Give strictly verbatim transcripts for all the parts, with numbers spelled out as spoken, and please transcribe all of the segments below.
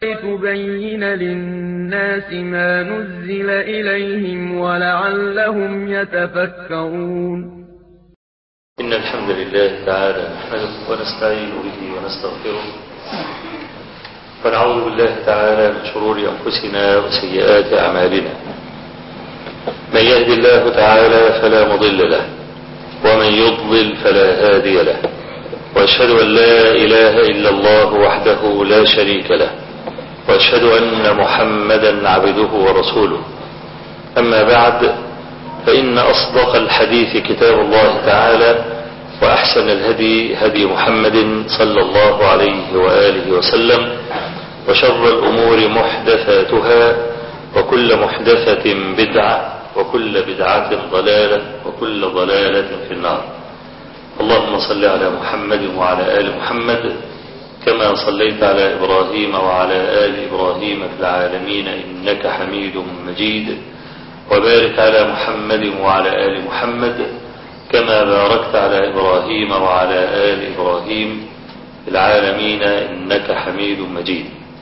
لِتُبَيِّنَ لِلنَّاسِ مَا نُزِّلَ إِلَيْهِمْ وَلَعَلَّهُمْ يَتَفَكَّرُونَ إن الحمد لله تعالى نحمده ونستعين به ونستغفره ونعوذ بالله تعالى من شرور أنفسنا وسيئات أعمالنا. من يهد الله تعالى فلا مضل له ومن يضلل فلا هادي له، وأشهد أن لا إله إلا الله وحده لا شريك له، وأشهد أن محمدا عبده ورسوله. أما بعد، فإن أصدق الحديث كتاب الله تعالى، وأحسن الهدي هدي محمد صلى الله عليه وآله وسلم، وشر الأمور محدثاتها، وكل محدثة بدعة، وكل بدعة ضلالة، وكل ضلالة في النار. اللهم صل على محمد وعلى آل محمد كما صليت على إبراهيم وعلى آل إبراهيم في العالمين إنك حميد مجيد، وبارك على محمد وعلى آل محمد كما باركت على إبراهيم وعلى آل إبراهيم في العالمين إنك حميد مجيد.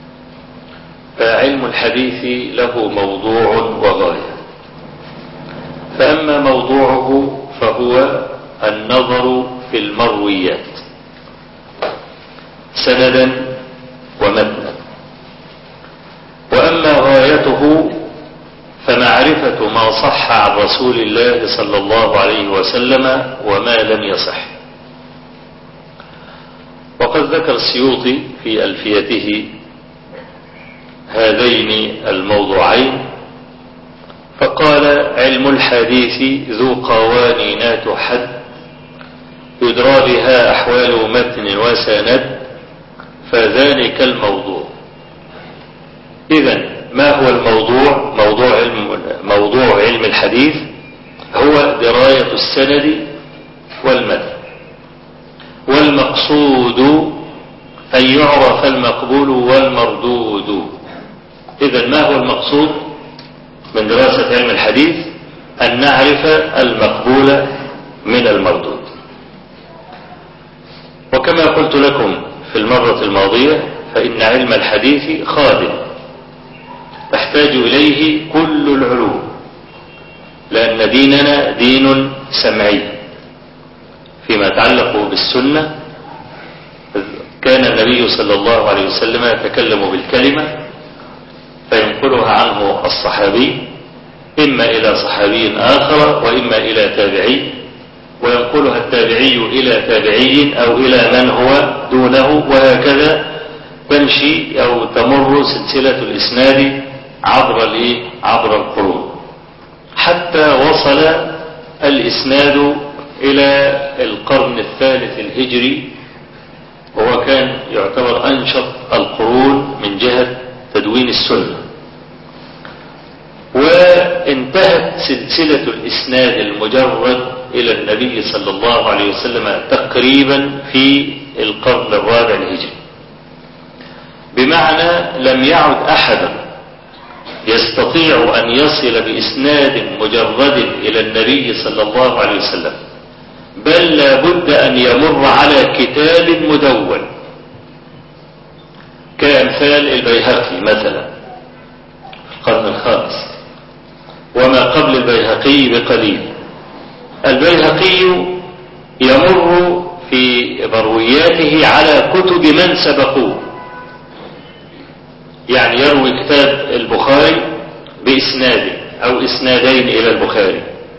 فعلم الحديث له موضوع وغاية، فأما موضوعه فهو النظر في المرويات سندا ومتنا، وأما غايته فمعرفة ما صح عن رسول الله صلى الله عليه وسلم وما لم يصح. وقد ذكر السيوطي في ألفيته هذين الموضوعين فقال: علم الحديث ذو قوانين تحد، يدرى بها أحوال متن وسند، فذلك الموضوع. إذن ما هو الموضوع؟ موضوع علم, موضوع علم الحديث هو دراية السند والمتن، والمقصود أن يعرف المقبول والمردود. إذن ما هو المقصود من دراسة علم الحديث؟ أن نعرف المقبول من المردود. وكما قلت لكم في المرة الماضية، فإن علم الحديث خادم تحتاج إليه كل العلوم، لأن ديننا دين سمعي. فيما يتعلق بالسنة، كان النبي صلى الله عليه وسلم يتكلم بالكلمة فينقلها عنه الصحابي إما إلى صحابي آخر وإما إلى تابعي، وينقلها التابعي إلى تابعي أو إلى من هو دونه، وهكذا تمشي أو تمر سلسلة الإسناد عبر عبر القرون، حتى وصل الإسناد إلى القرن الثالث الهجري، وهو كان يعتبر أنشط القرون من جهة تدوين السنة. وانتهت سلسلة الإسناد المجرد إلى النبي صلى الله عليه وسلم تقريبا في القرن الرابع الهجري، بمعنى لم يعد أحد يستطيع أن يصل بإسناد مجرد إلى النبي صلى الله عليه وسلم، بل لا بد أن يمر على كتاب مدون كأمثال البيهقي مثلا في القرن الخامس، وما قبل البيهقي بقليل. البيهقي يمر في مروياته على كتب من سبقوه، يعني يروي كتاب البخاري بإسناد أو إسنادين إلى البخاري،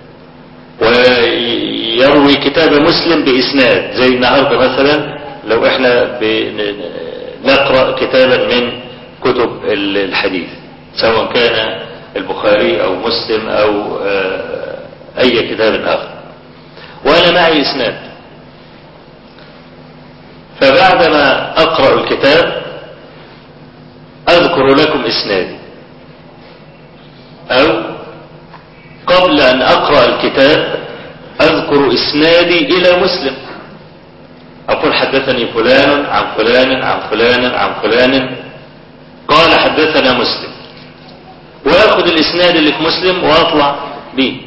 ويروي كتاب مسلم بإسناد. زي النهارده مثلا لو احنا نقرأ كتابا من كتب الحديث، سواء كان البخاري أو مسلم أو أي كتاب آخر، وأنا معي إسناد، فبعدما أقرأ الكتاب أذكر لكم إسنادي، أو قبل أن أقرأ الكتاب أذكر إسنادي إلى مسلم، أقول حدثني فلان عن فلان عن فلان عن فلان قال حدثنا مسلم، وأخذ الإسناد اللي في مسلم وأطلع به.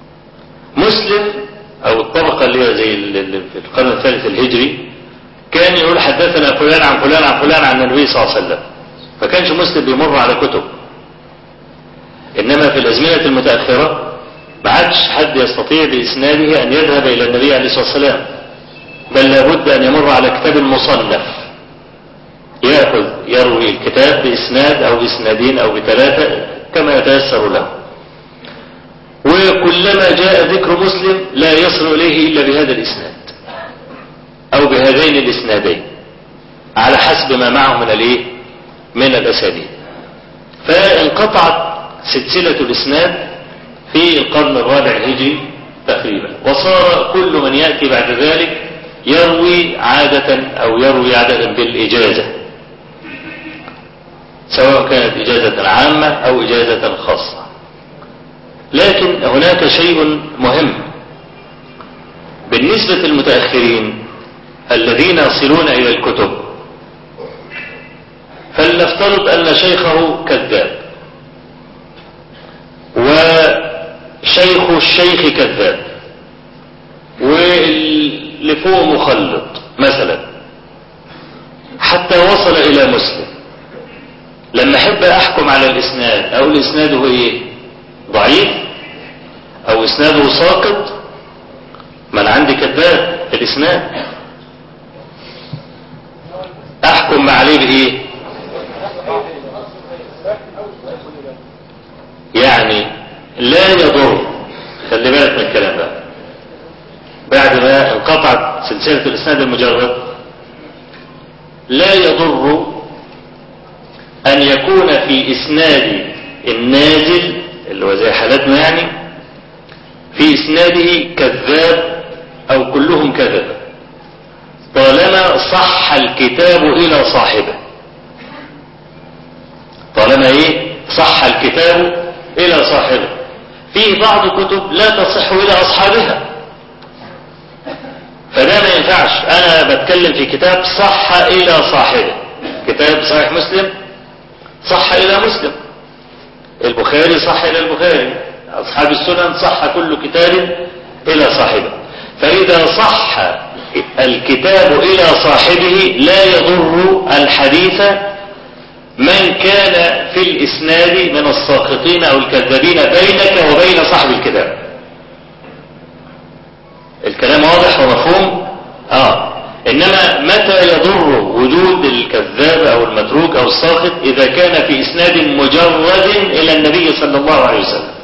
مسلم أو الطبقة اللي هي زي في القرن الثالث الهجري كان كان يقول حدثنا فلان عن فلان عن فلان عن النبي صلى الله عليه وسلم، فكانش مسلم بيمر على كتب. إنما في الأزمنة المتأخرة ما عادش حد يستطيع بإسناده أن يذهب إلى النبي عليه الصلاة والسلام، بل لابد أن يمر على كتاب مصنف يأخذ يروي الكتاب بإسناد أو بإسنادين أو بثلاثة كما يتيسر له. وكلما جاء ذكر مسلم لا يصل إليه إلا بهذا الإسناد أو بهذين الإسنادين على حسب ما معه من الإيه؟ من الأسانيد. فانقطعت سلسلة الإسناد في القرن الرابع الهجري تقريبا، وصار كل من يأتي بعد ذلك يروي عادة أو يروي عادة بالإجازة، سواء كانت إجازة عامة أو إجازة خاصة. لكن هناك شيء مهم بالنسبة للمتأخرين الذين يصلون إلى الكتب. فلنفترض أن شيخه كذاب وشيخ الشيخ كذاب واللي فوق مخلط مثلا، حتى وصل إلى مسلم. لما أحب أحكم على الإسناد أقول إسناده إيه؟ ضعيف أو إسناده ساقط؟ من عندي كذاب في الإسناد، أحكم عليه بإيه؟ يعني لا يضر، خلي بالك من الكلام ده، بعد ما انقطعت سلسلة الإسناد المجرد لا يضر أن يكون في إسناد النازل اللي هو زي حالتنا يعني في إسناده كذاب أو كلهم كذب، طالما صح الكتاب إلى صاحبه. طالما إيه؟ صح الكتاب إلى صاحبه. فيه بعض كتب لا تصح إلى أصحابها، فده ما ينفعش. أنا بتكلم في كتاب صح إلى صاحبه، كتاب صحيح مسلم صح إلى مسلم، البخاري صح إلى البخاري، أصحاب السنن صح كل كتاب إلى صاحبه. فإذا صح الكتاب إلى صاحبه لا يضر الحديث من كان في الإسناد من الساقطين أو الكذابين بينك وبين صاحب الكتاب. الكلام واضح ومفهوم؟ آه. إنما متى يضر وجود الكذاب أو المتروك أو الساقط؟ إذا كان في إسناد مجرد إلى النبي صلى الله عليه وسلم.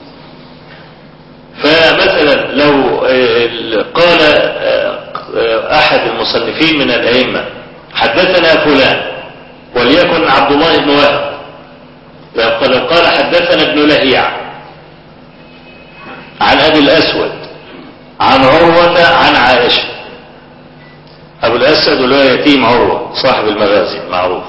فمثلا لو قال أحد المصنفين من الأئمة حدثنا فلان، وليكن عبد الله بن وهب، لو قال حدثنا ابن لهيع عن أبي الأسود عن عروة عن عائشة. أبو الأسود اللي هو يتيم عروة صاحب المغازي معروف.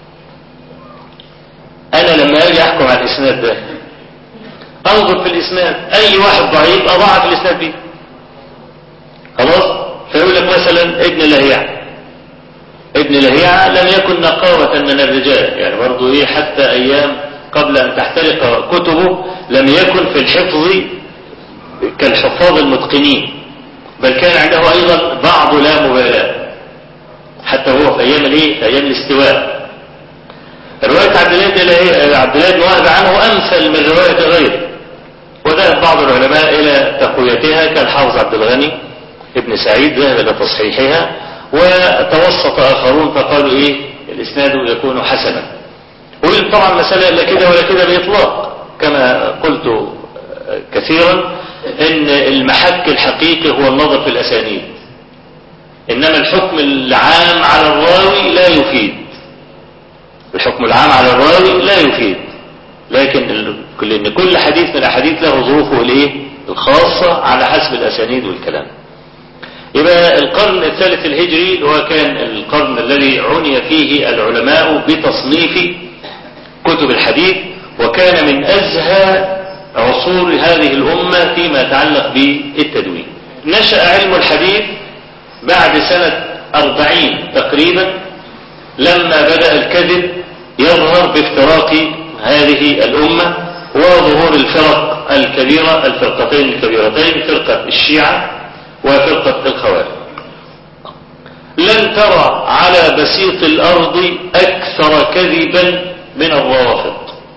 أنا لما أجي أحكم على الإسناد ده أنظر في الإسناد، أي واحد ضعيف أضعف الإسناد دي خلاص. فيقول لك مثلا ابن لهيع، ابن لهيع لم يكن نقاوة من الرجال، يعني برضو إيه حتى أيام قبل أن تحترق كتبه لم يكن في الحفظ كالحفاظ المتقنين، بل كان عنده أيضا بعض لا مبالاة حتى هو في أيام الإيه؟ في أيام الاستواء. رواية عبد الله عبد الله بن وهب عنه أمثل من رواية غيره، وذهب بعض العلماء إلى تقويتها كالحافظ عبد الغني ابن سعيد ذهب إلى تصحيحها، وتوسط آخرون فقالوا إيه الإسناد يكون حسنا. وقلت طبعا مسألة لا كده ولا كده بإطلاق، كما قلت كثيرا إن المحك الحقيقي هو النظر في الأسانيد، إنما الحكم العام على الراوي لا يفيد. الحكم العام على الراوي لا يفيد، لكن لأن كل حديث من الأحاديث له ظروفه الإيه الخاصة على حسب الأسانيد والكلام. يبقى القرن الثالث الهجري هو كان القرن الذي عني فيه العلماء بتصنيف كتب الحديث، وكان من أزهى عصور هذه الأمة فيما يتعلق بالتدوين. نشأ علم الحديث بعد سنة أربعين تقريبا، لما بدأ الكذب يظهر بافتراق هذه الأمة وظهور الفرق الكبيرة، الفرقتين الكبيرتين، فرقة الشيعة وفرقة الخوارج. لن ترى على بسيط الأرض أكثر كذبا من الروافض،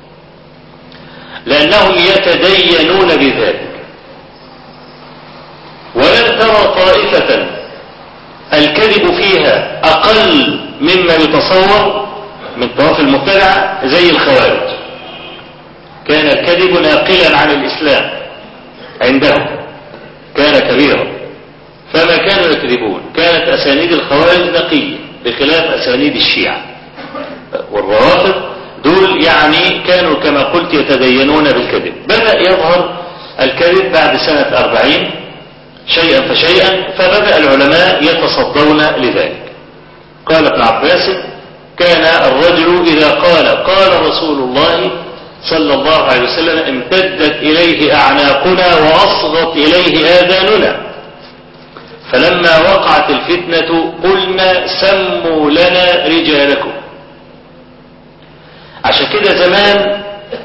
لأنهم يتدينون بذلك. ولن ترى طائفة الكذب فيها أقل مما يتصور من طواف المبتدعة زي الخوارج. كان الكذب ناقلا عن الإسلام عندهم، كان كبيرا، فما كانوا يكذبون. كانت أسانيد الخوارج نقية بخلاف أسانيد الشيعة والروافض. دول يعني كانوا كما قلت يتدينون بالكذب. بدأ يظهر الكذب بعد سنة أربعين شيئا فشيئا، فبدأ العلماء يتصدون لذلك. قال ابن عباس: كان الرجل إذا قال قال رسول الله صلى الله عليه وسلم امتدت إليه أعناقنا وأصغت إليه آذاننا، فلما وقعت الفتنة قلنا سموا لنا رجالكم. عشان كده زمان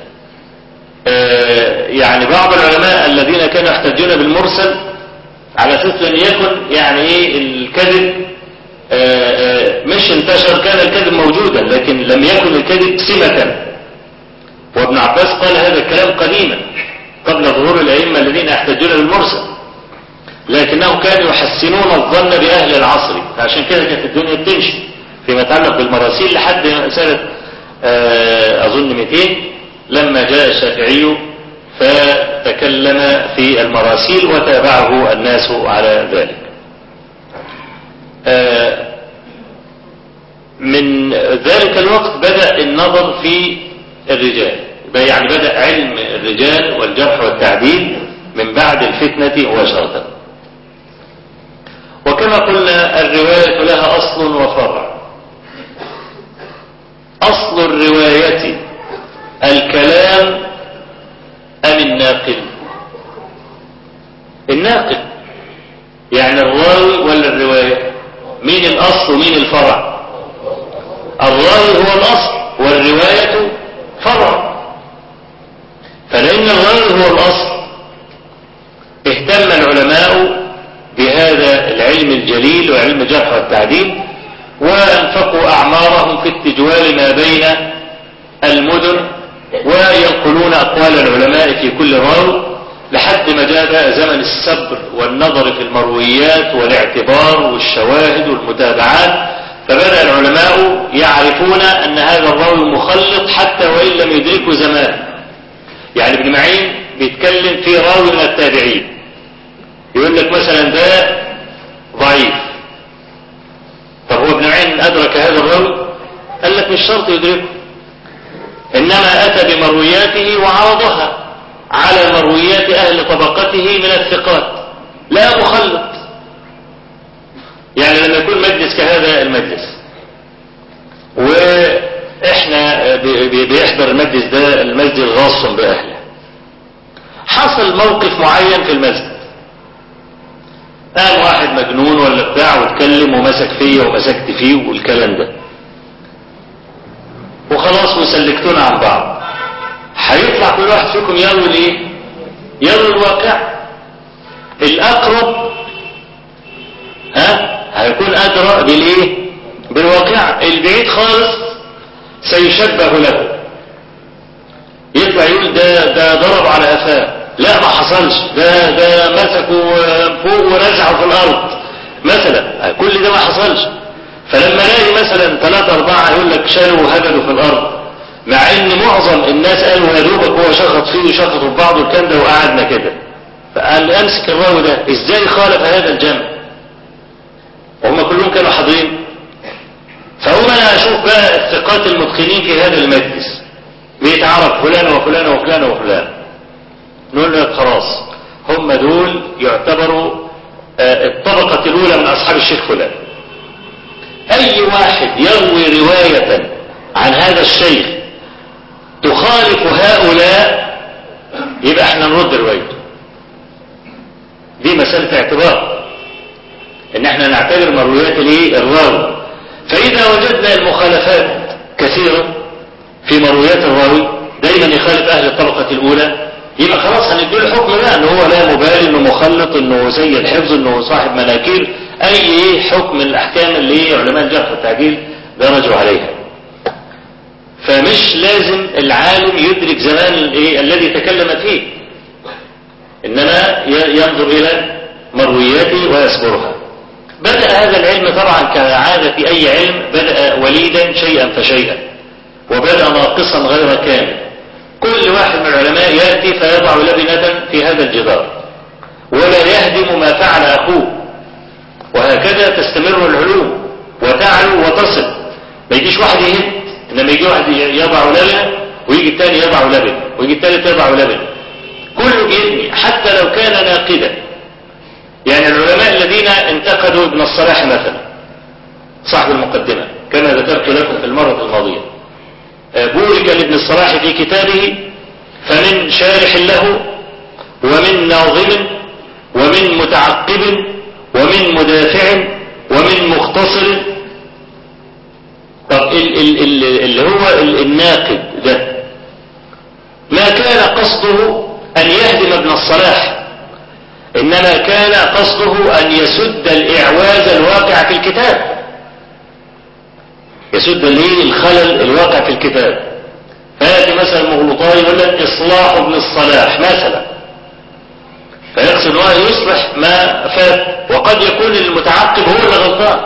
آه يعني بعض العلماء الذين كانوا يحتجون بالمرسل على اساس لم يكن يعني ايه الكذب آه آه مش انتشر، كان الكذب موجودا لكن لم يكن الكذب سمة. وابن عباس قال هذا الكلام قديما قبل ظهور الأئمة الذين يحتجون بالمرسل، لكنهم كانوا يحسنون الظن بأهل العصر، فعشان كده كانت الدنيا بتمشي فيما يتعلق بالمراسيل لحد سنة آه أظن مئتين لما جاء الشافعي فتكلم في المراسيل وتابعه الناس على ذلك. آه من ذلك الوقت بدأ النظر في الرجال، يعني بدأ علم الرجال والجرح والتعديل من بعد الفتنة مباشرة. وكما قلنا الرواية لها أصل وفرع. أصل الرواية الكلام أم الناقل؟ الناقل، يعني الراوي ولا الرواية؟ مين الأصل ومين الفرع؟ الراوي هو الأصل والرواية فرع. فلأن الراوي هو الأصل اهتم العلماء بهذا العلم الجليل وعلم الجرح والتعديل، وانفقوا أعمارهم في التجوال ما بين المدن وينقلون أقوال العلماء في كل راوي لحد ما جاء زمن الصبر والنظر في المرويات والاعتبار والشواهد والمتابعات، فبدأ العلماء يعرفون أن هذا الراوي مخلط حتى وإن لم يدركه زمان. يعني ابن معين بيتكلم في راوي من التابعين، يقول لك مثلا ده ضعيف. طب هو ابن معين أدرك هذا الراوي؟ قال لك مش شرط يدركه، إنما أتى بمروياته وعرضها على مرويات أهل طبقته من الثقات، لا مخلط. يعني لما يكون مجلس كهذا المجلس وإحنا بيحضر المجلس ده المسجد غاص بأهله، حصل موقف معين في المسجد، قام واحد مجنون ولا بتاع واتكلم ومسك فيه ومسكت فيه والكلام ده، وخلاص وسلكتونا عن بعض. هيطلع كل واحد فيكم يروي الايه؟ يروي الواقع. الاقرب ها هيكون ادرى بالايه؟ بالواقع. البعيد خالص سيشبه له، يطلع يقول ده ده ضرب على قفاه، لا ما حصلش، ده ده مسكوا فوق ورزعوا في الارض مثلا، كل ده ما حصلش. فلما الاقي مثلا ثلاثة أربعة يقول لك شالوا وهبدوا في الأرض، مع إن معظم الناس قالوا يا دوبك هو شخط فيه وشخطوا في بعض والكلام ده وقعدنا كده، فقال أمسك الراوي ده إزاي خالف هذا الجمع؟ وهم كلهم كانوا حاضرين. فهم أنا أشوف بقى الثقات المتقنين في هذا المجلس بيتعرف فلان وفلان وفلان وفلان، نقول لك خلاص هم دول يعتبروا الطبقة الأولى من أصحاب الشيخ فلان. أي واحد يروي رواية عن هذا الشيخ تخالف هؤلاء يبقى احنا نرد روايته. دي مسألة اعتبار ان احنا نعتبر مرويات الايه الراوي. فإذا وجدنا المخالفات كثيرة في مرويات الراوي دايما يخالف أهل الطبقة الأولى، يبقى خلاص هنديله الحكم ده ان هو لا مبالي، انه مخلط، انه سيء الحفظ، انه صاحب مناكير، اي حكم من الاحكام اللي علماء الجرح والتعديل درجوا عليها. فمش لازم العالم يدرك زمان الايه الذي تكلم فيه، انما ينظر الى مروياته ويصبرها. بدأ هذا العلم طبعا كعادة اي علم، بدأ وليدا شيئا فشيئا، وبدأ ناقصا غير كامل. كل واحد من العلماء يأتي فيضع لبنة في هذا الجدار ولا يهدم ما فعل اخوه، وهكذا تستمر العلوم وتعلو وتصل. ما يجيش واحد يهد، انما يجي واحد يضع لبنة ويجي الثاني يضع لبنة ويجي الثالث يضع لبنة، كله بيبني حتى لو كان ناقدا. يعني العلماء الذين انتقدوا ابن الصلاح مثلا صاحب المقدمة كما ذكرت لكم في المرة الماضية، بورك لابن الصلاح في كتابه فمن شارح له ومن ناظم ومن متعقب ومن مدافع ومن مختصر. طب اللي هو الناقد ده ما كان قصده أن يهدم ابن الصلاح، إنما كان قصده أن يسد الإعواز الواقع في الكتاب، يسد ليه الخلل الواقع في الكتاب. فيأتي مثلا مغلطاي يقول لك إصلاح ابن الصلاح مثلا، فيقصد أنه يصلح ما فات، وقد يكون المتعقب هو اللي غلطان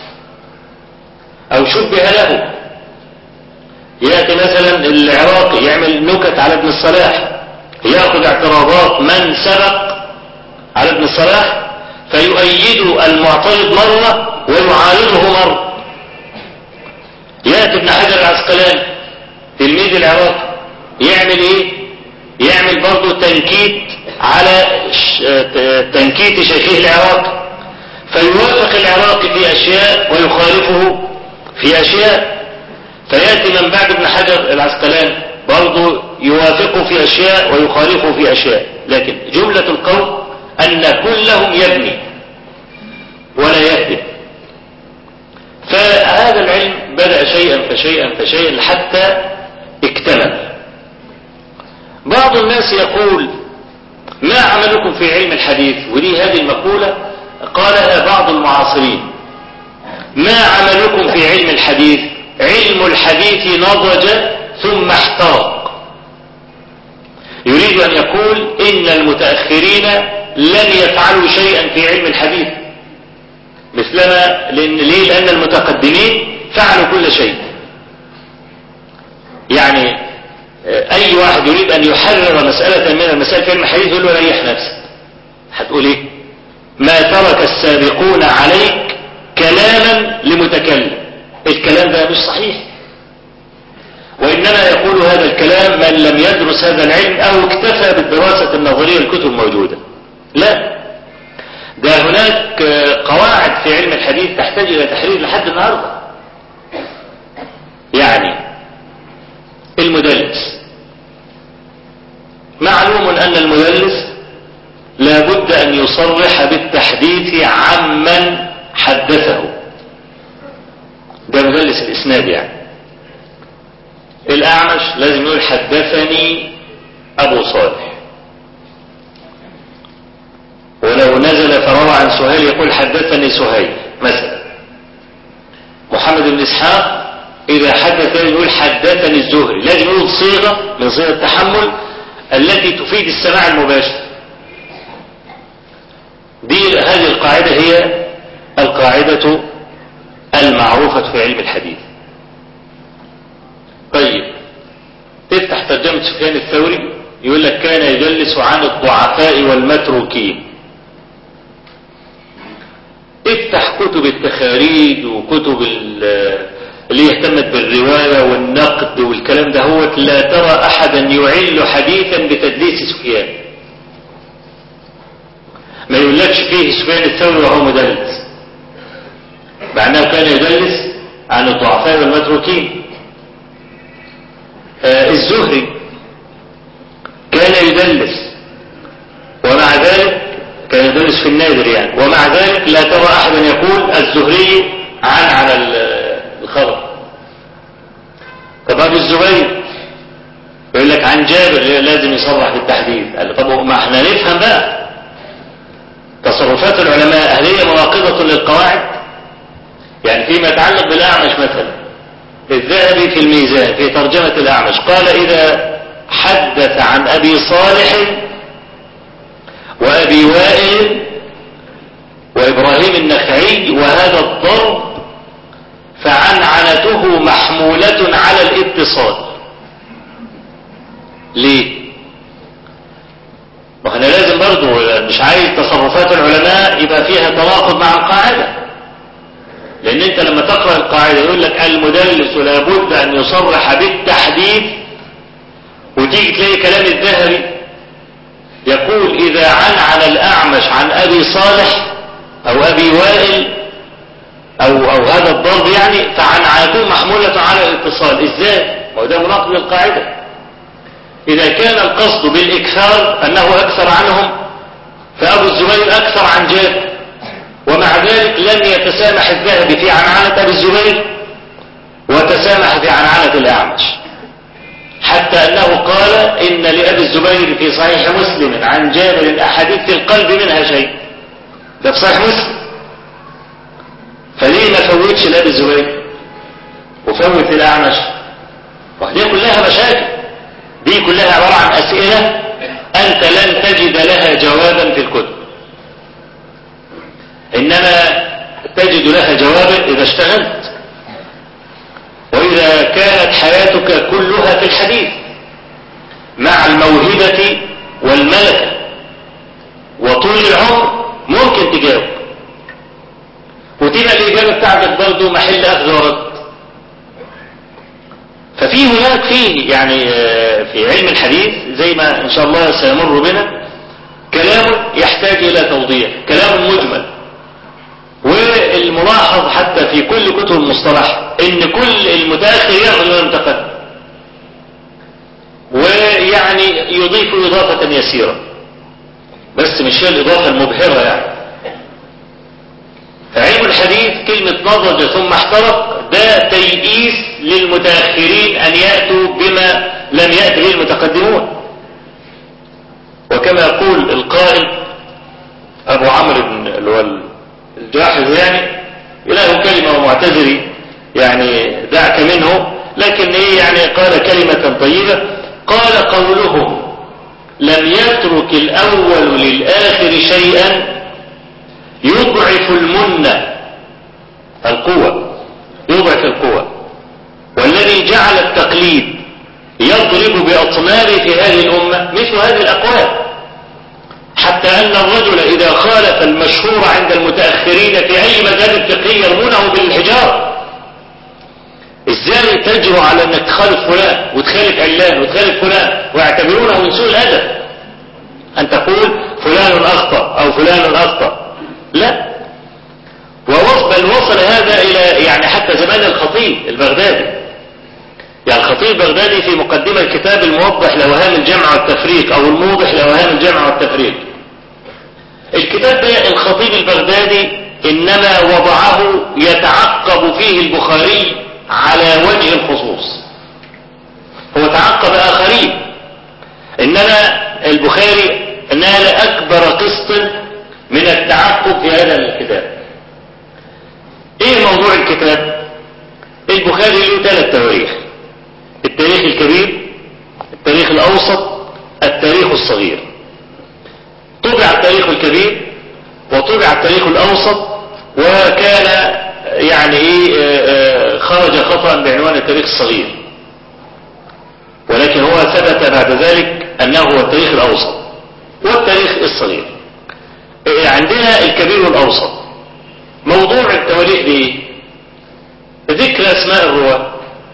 أو شبه له. يأتي مثلا العراقي يعمل نكت على ابن الصلاح، يأخذ اعتراضات من سبق على ابن الصلاح فيؤيد المعترض مرة ويعارضه مرة. يأتي ابن حجر العسقلاني تلميذ العراقي يعمل ايه؟ يعمل برضه تنكيت على تنكيت شيخه العراقي، فيوافق العراقي في اشياء ويخالفه في اشياء. فيأتي من بعد ابن حجر العسقلاني برضه يوافقه في اشياء ويخالفه في اشياء. لكن جملة القول ان كلهم يبني ولا يهدم. فهذا العلم بدأ شيئا فشيئا فشيئا حتى اكتمل. بعض الناس يقول ما عملكم في علم الحديث، ودي هذه المقولة قالها بعض المعاصرين، ما عملكم في علم الحديث؟ علم الحديث نضج ثم احترق. يريد أن يقول إن المتأخرين لم يفعلوا شيئا في علم الحديث مثلما، لأن ليه؟ لأن المتقدمين فعلوا كل شيء. يعني أي واحد يريد أن يحرر مسألة من المسائل في علم الحديث يقول له ريح نفسك. هتقول إيه؟ ما ترك السابقون عليك كلاما لمتكلم. الكلام ده مش صحيح، وإنما يقول هذا الكلام من لم يدرس هذا العلم أو اكتفى بالدراسة النظرية الكتب موجودة. لا، ده هناك قواعد في علم الحديث تحتاج إلى تحرير لحد النهاردة. يعني المدلس معلوم أن المدلس لا بد أن يصرح بالتحديث عمن حدثه، ده مدلس الإسناد. يعني الأعمش لازم يقول حدثني أبو صالح، ولو نزل فروى عن سهيل يقول حدثني سهيل مثلا. محمد بن إسحاق إذا حدث يقول حدثني الزهري، لازم يقول صيغة من صيغ التحمل التي تفيد السماع المباشر. دي هذه القاعدة هي القاعدة المعروفة في علم الحديث. طيب تفتح ترجمة سفيان الثوري يقول لك كان يجلس عن الضعفاء والمتروكين. افتح كتب التخاريج وكتب اللي يهتمت بالرواية والنقد والكلام ده، هو لا ترى أحدا يعل حديثا بتدليس سفيان. ما يقولكش فيه سفيان الثوري وهو مدلس، مع أنه كان يدلس عن الضعفاء والمتروكين. آه الزهري كان يدلس ومع ذلك كان يدلس في النادر يعني، ومع ذلك لا ترى أحدا يقول الزهري عن على الخبر. طب أبو الزبير يقول لك عن جابر لازم يصرح بالتحديث. قال طب ما احنا نفهم بقى تصرفات العلماء هل هي مناقضة للقواعد؟ يعني فيما يتعلق بالأعمش مثلا، الذهبي في الميزان في ترجمة الأعمش قال: إذا حدث عن أبي صالح وأبي وائل وإبراهيم النخعي وهذا الضرب فعنعنته محمولة على الاتصال. ليه؟ وإحنا لازم برضو مش عايز تصرفات العلماء يبقى فيها تناقض مع القاعدة، لأن أنت لما تقرأ القاعدة يقول لك المدلس لابد أن يصرح بالتحديث، وتيجي تلاقي كلام الذهبي يقول: إذا عنعن الأعمش عن أبي صالح أو أبي وائل أو, أو هذا الضرب يعني فعنعنته محمولة على الاتصال. إزاي؟ وده مناقض للقاعدة. إذا كان القصد بالإكثار أنه أكثر عنهم فأبو الزبير أكثر عن جابر، ومع ذلك لم يتسامح الذهبي في عنعنة أبي الزبير وتسامح في عنعنة الأعمش، حتى أنه قال: إن لأبي الزبير في صحيح مسلم عن جابر أحاديث في القلب منها شيء. ده في صحيح مسلم، فليه ما فوتش لأبي الزبير وفوت الأعمش؟ وهذه كلها مشاكل، دي كلها عبارة عن أسئلة أنت لن تجد لها جوابا في الكتب، إنما تجد لها جوابا إذا اشتغلت، وإذا كانت حياتك كلها في الحديث مع الموهبة والملكة وطول العمر ممكن تجاوب، وتبقى الإجابة بتاعتك برضه محل أخذ ورد. ففي هناك فيه يعني في علم الحديث زي ما إن شاء الله سيمر بنا كلام يحتاج إلى توضيح، كلام مجمل. والملاحظ حتى في كل كتب المصطلح إن كل المتأخر يأخذ من المتقدم، ويعني يضيف إضافة يسيرة، بس مش هي الإضافة المبهرة يعني. فعلم الحديث كلمة نضج ثم احترق ده تيئيس للمتأخرين أن يأتوا بما لم يأتي به المتقدمون. وكما يقول القائل أبو عمرو بن اللي هو الجاحظ يعني: إله كلمة ومعتذري يعني دعك منه، لكن إيه يعني قال كلمة طيبة، قال: قولهم لم يترك الأول للآخر شيئا يضعف المنة القوة، يضعف القوة، والذي جعل التقليد يضرب بأطنابه في هذه الأمة مثل هذه الأقوال، حتى أن الرجل إذا خالف المشهور عند المتأخرين في أي مذهب فقهي يرمونه بالحجارة. إزاي تجرؤ على أنك تخالف فلان وتخالف علان وتخالف فلان ويعتبرونه من سوء الأدب أن تقول فلان أخطأ أو فلان أخطأ؟ لا. بل وصل هذا إلى يعني حتى زمان الخطيب البغدادي، يعني الخطيب البغدادي في مقدمة الكتاب الموضح لأوهام الجمع والتفريق أو الموضح لأوهام الجمع والتفريق، الكتاب ده الخطيب البغدادي إنما وضعه يتعقب فيه البخاري على وجه الخصوص، هو تعقب آخرين، إنما البخاري نال أكبر قسط من التعقب في هذا الكتاب. إيه موضوع الكتاب؟ البخاري له ثلاث تواريخ: التاريخ الكبير، التاريخ الأوسط، التاريخ الصغير. طبع التاريخ الكبير وطبع التاريخ الأوسط، وكان يعني ايه خرج خطأ بعنوان التاريخ الصغير، ولكن هو ثبت بعد ذلك أنه هو التاريخ الأوسط والتاريخ الصغير. عندنا الكبير والأوسط. موضوع التواريخ دي ذكر أسماء الرواة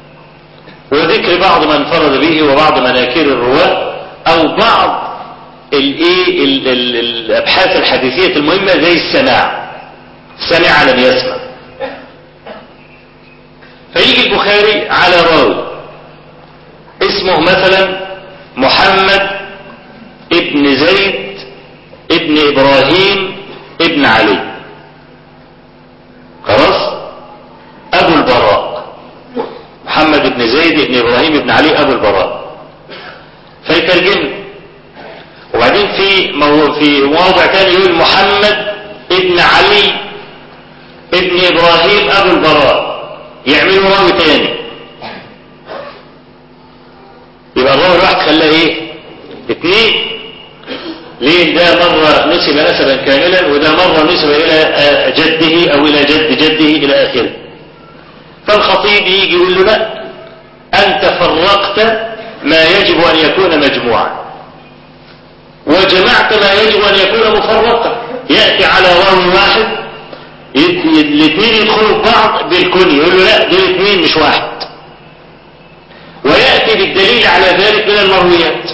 وذكر بعض من انفرد به وبعض مناكير الرواة أو بعض الايه الابحاث الحديثية المهمة زي السماع، سمع لم يسمع. فيجي البخاري على راوي اسمه مثلا محمد ابن زيد ابن ابراهيم ابن علي، خلاص، ابو البراء، محمد ابن زيد ابن ابراهيم ابن علي ابو البراء، فيترجم. وبعدين في مو... في مواضع تاني يقول محمد ابن علي ابن ابراهيم ابو البراء يعملوا راوي تاني، يبقى الراوي الواحد خلاه ايه؟ اتنين. ليه؟ ده مرة نسب نسبا كاملا، وده مرة نسب الى جده او الى جد جده الى اخره. فالخطيب يجي يقول له لا، انت فرقت ما يجب ان يكون مجموعا وجمعت ما يجب ان يكون مفرقا. يأتي على راوي واحد الاثنين يدخلوا ببعض بالكني، يقول له لا دول اثنين مش واحد، ويأتي بالدليل على ذلك من المرويات.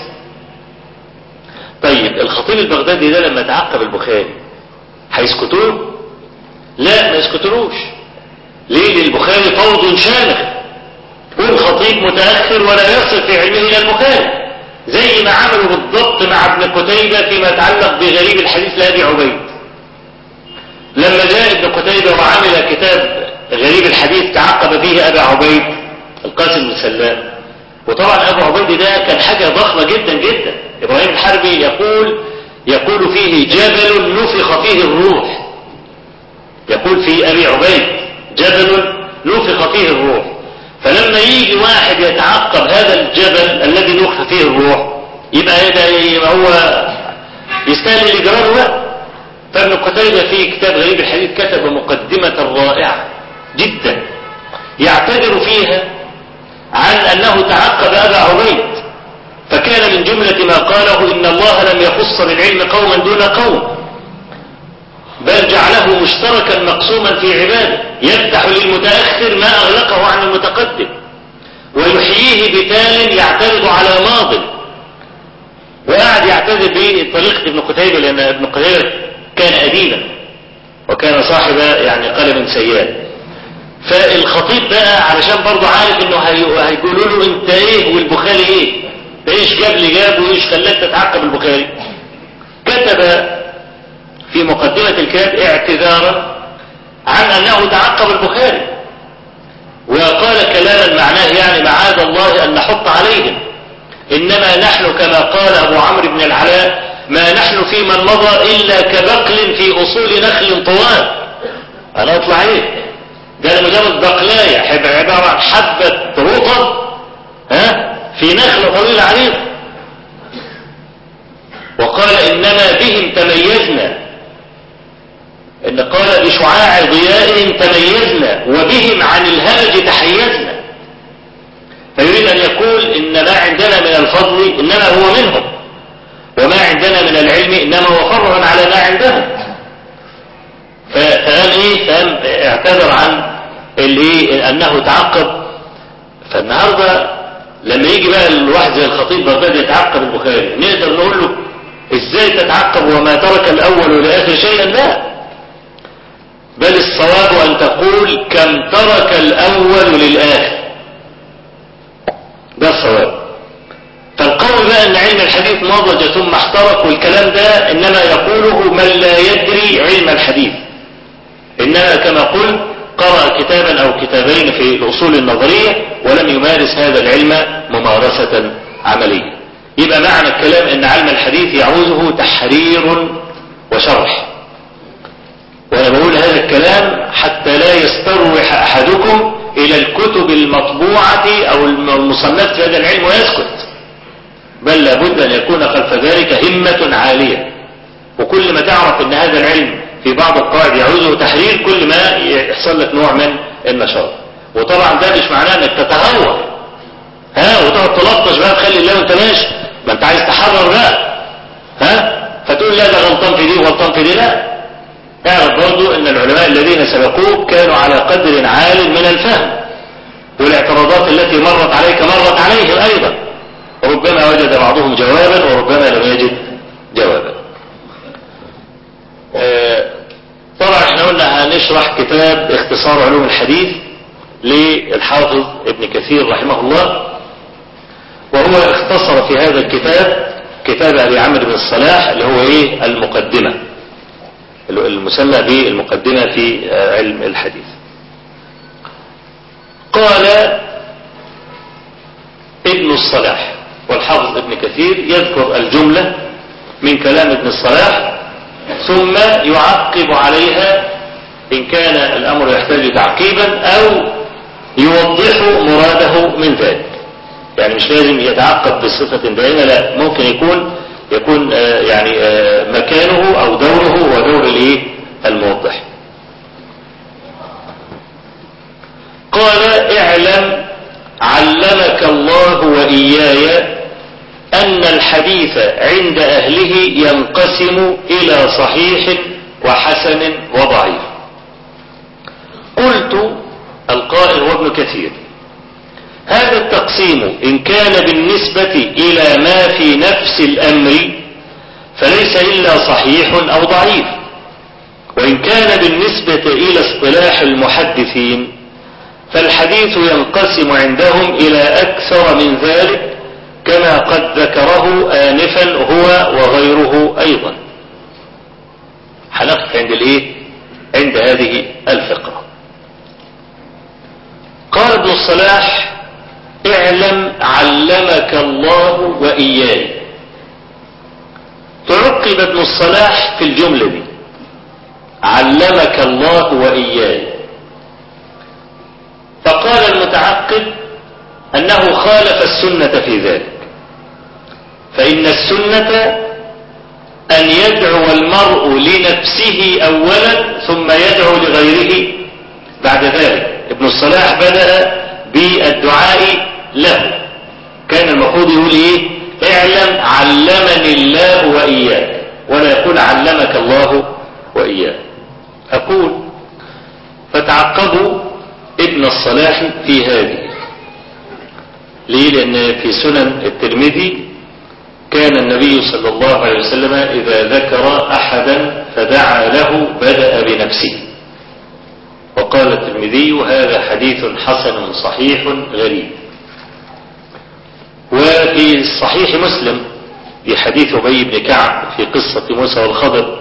طيب الخطيب البغدادي ده لما تعقب البخاري هيسكتوه؟ لا، ما يسكتلوش. ليه؟ للبخاري فوض شامخ، والخطيب متأخر ولا يصل في علمه إلى البخاري، زي ما عملوا بالضبط مع ابن قتيبة فيما يتعلق بغريب الحديث لأبي عبيد. لما جاء ابن قتيبة وعمل كتاب غريب الحديث تعقب فيه أبا عبيد القاسم بن سلام، وطبعا أبو عبيد ده كان حاجة ضخمة جدا جدا. إبراهيم الحربي يقول يقول فيه جبل نفخ فيه الروح، يقول في أبي عبيد جبل نفخ فيه الروح. فلما يجي واحد يتعقب هذا الجبل الذي نفخ فيه الروح، يبقى يبقى هو يستاهل الإجرار بقى. فابن قتيبة في كتاب غريب الحديث كتب مقدمة رائعة جدا يعتذر فيها عن أنه تعقب أبا عبيد، فكان من جملة ما قاله إن الله لم يخص بالعلم قوما دون قوم، بل جعله مشتركا مقسوما في عباده، يفتح للمتأخر ما أغلقه عن المتقدم، ويحييه بتال يعترض على ماض. وقعد يعتذر بطريقة ابن قتيبة، لأن ابن قتيبة كان أديبا وكان صاحب يعني قلم سيال. فالخطيب بقى علشان برضه عارف انه هيقولوا له انت ايه والبخاري ايه، ده ايش جاب لي جاب وايش خلاك تتعقب البخاري، كتب في مقدمة الكتاب اعتذارا عن انه تعقب البخاري، وقال كلاما معناه يعني معاذ الله ان نحط عليهم، انما نحن كما قال ابو عمرو بن العلاء ما نحن في من مضى الا كبقل في اصول نخل طوال. انا اطلع ايه ده؟ مجرد بقلاية عبارة عن حبة رطب ها في نخلة طويلة عريضة. وقال انما بهم تميزنا، ان قال بشعاع ضيائهم تميزنا وبهم عن الهمج تحيزنا. فيريد ان يقول ان ما عندنا من الفضل انما هو منهم، وما عندنا من العلم انما هو فرع على ما عندهم. فقال ايه؟ فقام اعتذر عن الايه انه تعقب. فالنهارده لما يجي بقى الواحد زي الخطيب بغداد يتعقب البخاري، نقدر نقول له ازاي تتعقب وما ترك الاول ولاخر شيئا؟ لا، بل الصواب ان تقول كم ترك الاول للاخر، ده الصواب. فالقول بقى ان علم الحديث نضج ثم احترق والكلام ده انما يقوله من لا يدري علم الحديث، انما كما قلت قرأ كتابا او كتابين في الاصول النظرية ولم يمارس هذا العلم ممارسة عملية. يبقى معنى الكلام ان علم الحديث يعوزه تحرير وشرح. وانا بقول هذا الكلام حتى لا يستروح احدكم الى الكتب المطبوعة او المصنفة في هذا العلم ويسكت، بل لابد ان يكون خلف ذلك همة عالية. وكل ما تعرف ان هذا العلم في بعض القواعد يعوزه تحرير كل ما يحصل لك نوع من النشاط. وطبعا ده مش معناه انك تتهور ها وتقعد تلطش بقى تخلي الله وانت ماشي، ما انت عايز تحرر بقى ها فتقول لا ده غلطان في دي وغلطان في دي. لا، اعرف برضو ان العلماء الذين سبقوك كانوا على قدر عال من الفهم، والاعتراضات التي مرت عليك مرت عليهم ايضا، ربما وجد بعضهم جوابا وربما لم يجد جوابا. آه طبعا احنا قلنا هنشرح كتاب اختصار علوم الحديث للحافظ ابن كثير رحمه الله، وهو اختصر في هذا الكتاب كتاب ابي عمرو بن الصلاح اللي هو ايه المقدمة المسمى بالمقدمة في علم الحديث. قال ابن الصلاح، والحافظ ابن كثير يذكر الجملة من كلام ابن الصلاح ثم يعقب عليها إن كان الأمر يحتاج تعقيبا أو يوضح مراده من ذلك. يعني مش لازم يتعقب بصفة دائمة، لا، ممكن يكون يكون يعني مكانه أو دوره هو دور الايه الموضح. قال اعلم علمك الله وإياي أن الحديث عند أهله ينقسم إلى صحيح وحسن وضعيف. قلت، القائل هو ابن كثير، هذا التقسيم إن كان بالنسبة إلى ما في نفس الأمر فليس إلا صحيح أو ضعيف، وإن كان بالنسبة إلى اصطلاح المحدثين فالحديث ينقسم عندهم إلى أكثر من ذلك كما قد ذكره آنفا هو وغيره أيضا. حنقف عند الإيه؟ عند هذه الفقرة. قال ابن الصلاح اعلم علمك الله وإياي. تعقب ابن الصلاح في الجملة دي علمك الله وإياي، فقال المتعقب أنه خالف السنة في ذلك، فإن السنة أن يدعو المرء لنفسه أولا ثم يدعو لغيره بعد ذلك. ابن الصلاح بدأ بالدعاء له، كان المفروض يقول ايه؟ اعلم علمني الله وإياك، ولا يقول علمك الله وإياك. أقول فتعقبوا ابن الصلاح في هذه. ليه؟ لأن في سنن الترمذي كان النبي صلى الله عليه وسلم إذا ذكر أحدا فدعا له بدأ بنفسه، وقال الترمذي هذا حديث حسن صحيح غريب. وفي صحيح مسلم في حديث أبي بن كعب في قصة موسى والخضر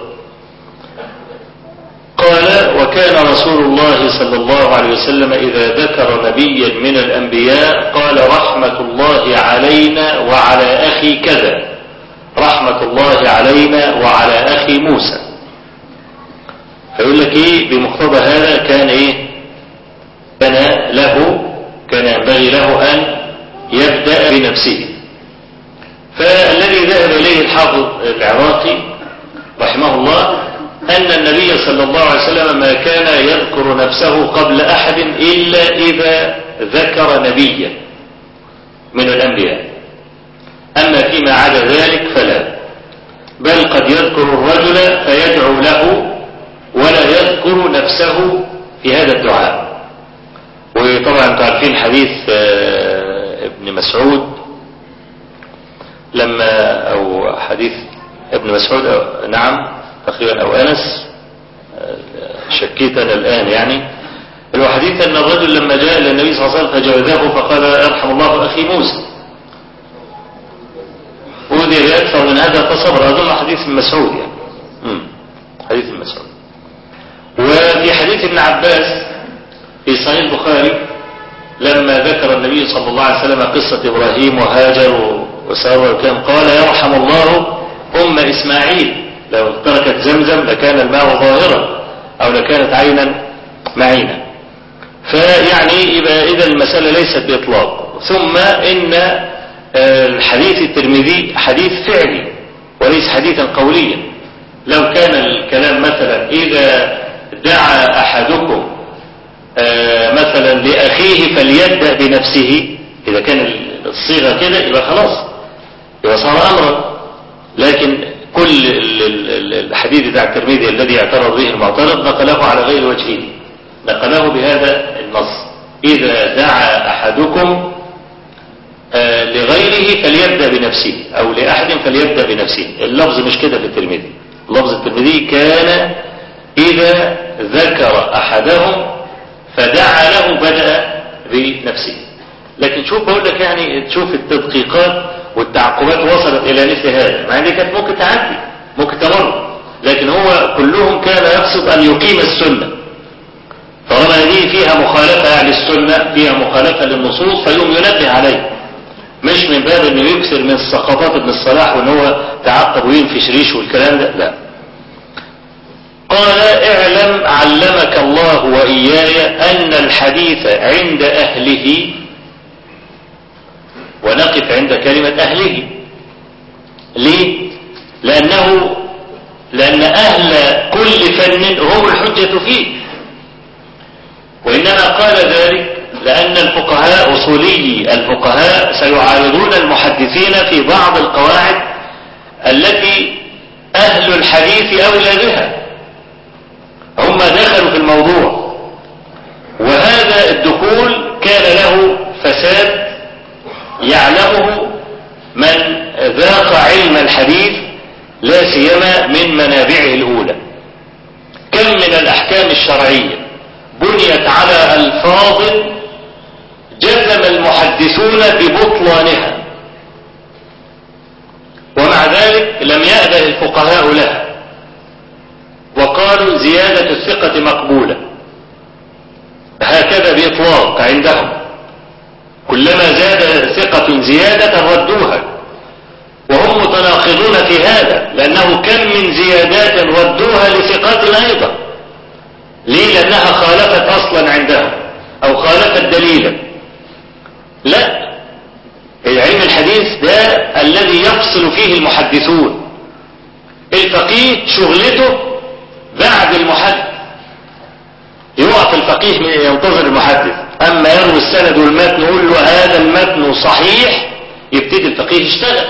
قال وكان رسول الله صلى الله عليه وسلم إذا ذكر نبيا من الأنبياء قال رحمة الله علينا وعلى أخي كذا، رحمة الله علينا وعلى أخي موسى. فيقول لك إيه بمقتضى هذا كان إيه كان له كان ينبغي له أن يبدأ بنفسه. فالذي ذهب إليه الحافظ العراقي رحمه الله أن النبي صلى الله عليه وسلم ما كان يذكر نفسه قبل أحد إلا إذا ذكر نبيا من الأنبياء، أما فيما عدا ذلك فلا، بل قد يذكر الرجل فيدعو له ولا يذكر نفسه في هذا الدعاء. وطبعا تعرفين حديث ابن مسعود لما أو حديث ابن مسعود أو نعم تقريبا أو أنس، شكيت أنا الآن يعني، اللي هو حديث أن الرجل لما جاء إلى النبي صلى الله عليه وسلم فجاوزه فقال يرحم الله أخي موسى، أوذي بأكثر من هذا فصبر. أظن حديث ابن مسعود يعني مم. حديث ابن مسعود. وفي حديث ابن عباس في صحيح البخاري لما ذكر النبي صلى الله عليه وسلم قصة إبراهيم وهاجر وسارة وكان قال يرحم الله أم إسماعيل لو تركت زمزم لكان الماء ظاهرا أو لكانت عينا معينا. فيعني يبقى إذا المسألة ليست بإطلاق. ثم إن الحديث الترمذي حديث فعلي وليس حديثا قوليا. لو كان الكلام مثلا إذا دعا أحدكم مثلا لأخيه فليبدأ بنفسه، إذا كان الصيغة كده يبقى خلاص يبقى صار أمرا. لكن كل الحديث بتاع الترمذي الذي اعترض به المعترض نقله على غير وجهه، نقله بهذا النص إذا دعا أحدكم لغيره فليبدأ بنفسه أو لأحد فليبدأ بنفسه. اللفظ مش كده في الترمذي، لفظ الترمذي كان إذا ذكر أحدهم فدعا له بدأ بنفسه. لكن شوف بقول لك يعني تشوف التدقيقات والتعقبات وصلت إلى مثل هذا، مع ان دي كانت ممكن تعدي ممكن تمر، لكن هو كلهم كان يقصد أن يقيم السنة. طالما دي فيها مخالفة للسنة فيها مخالفة للنصوص فيقوم ينبه عليه، مش من باب انه يكثر من السقطات ابن الصلاح وان هو تعقب وينفش ريش والكلام ده، لا. قال اعلم علمك الله وإياي أن الحديث عند أهله، ونقف عند كلمة أهله. ليه؟ لأنه لأن أهل كل فن هم الحجة فيه، وإنما قال ذلك لأن الفقهاء أصولي الفقهاء سيعارضون المحدثين في بعض القواعد التي أهل الحديث أولى بها، هم دخلوا في الموضوع، وهذا الدخول كان له فساد يعلمه من ذاق علم الحديث لا سيما من منابعه الأولى. كم من الأحكام الشرعية بنيت على ألفاظ جزم المحدثون ببطلانها، ومع ذلك لم يأبه الفقهاء لها، وقالوا زيادة الثقة مقبولة هكذا بإطلاق عندهم، كلما زاد ثقة زيادة ردوها، وهم متناقضون في هذا، لأنه كم من زيادات ردوها لثقات أيضا. ليه؟ لأنها خالفت أصلا عندهم أو خالفت دليلا. لا، علم الحديث ده الذي يفصل فيه المحدثون. الفقيه شغلته بعد المحدث، يوقف الفقيه ينتظر المحدث، أما يروي السند والمتن يقول له هذا المتن صحيح، يبتدي الفقيه يشتغل.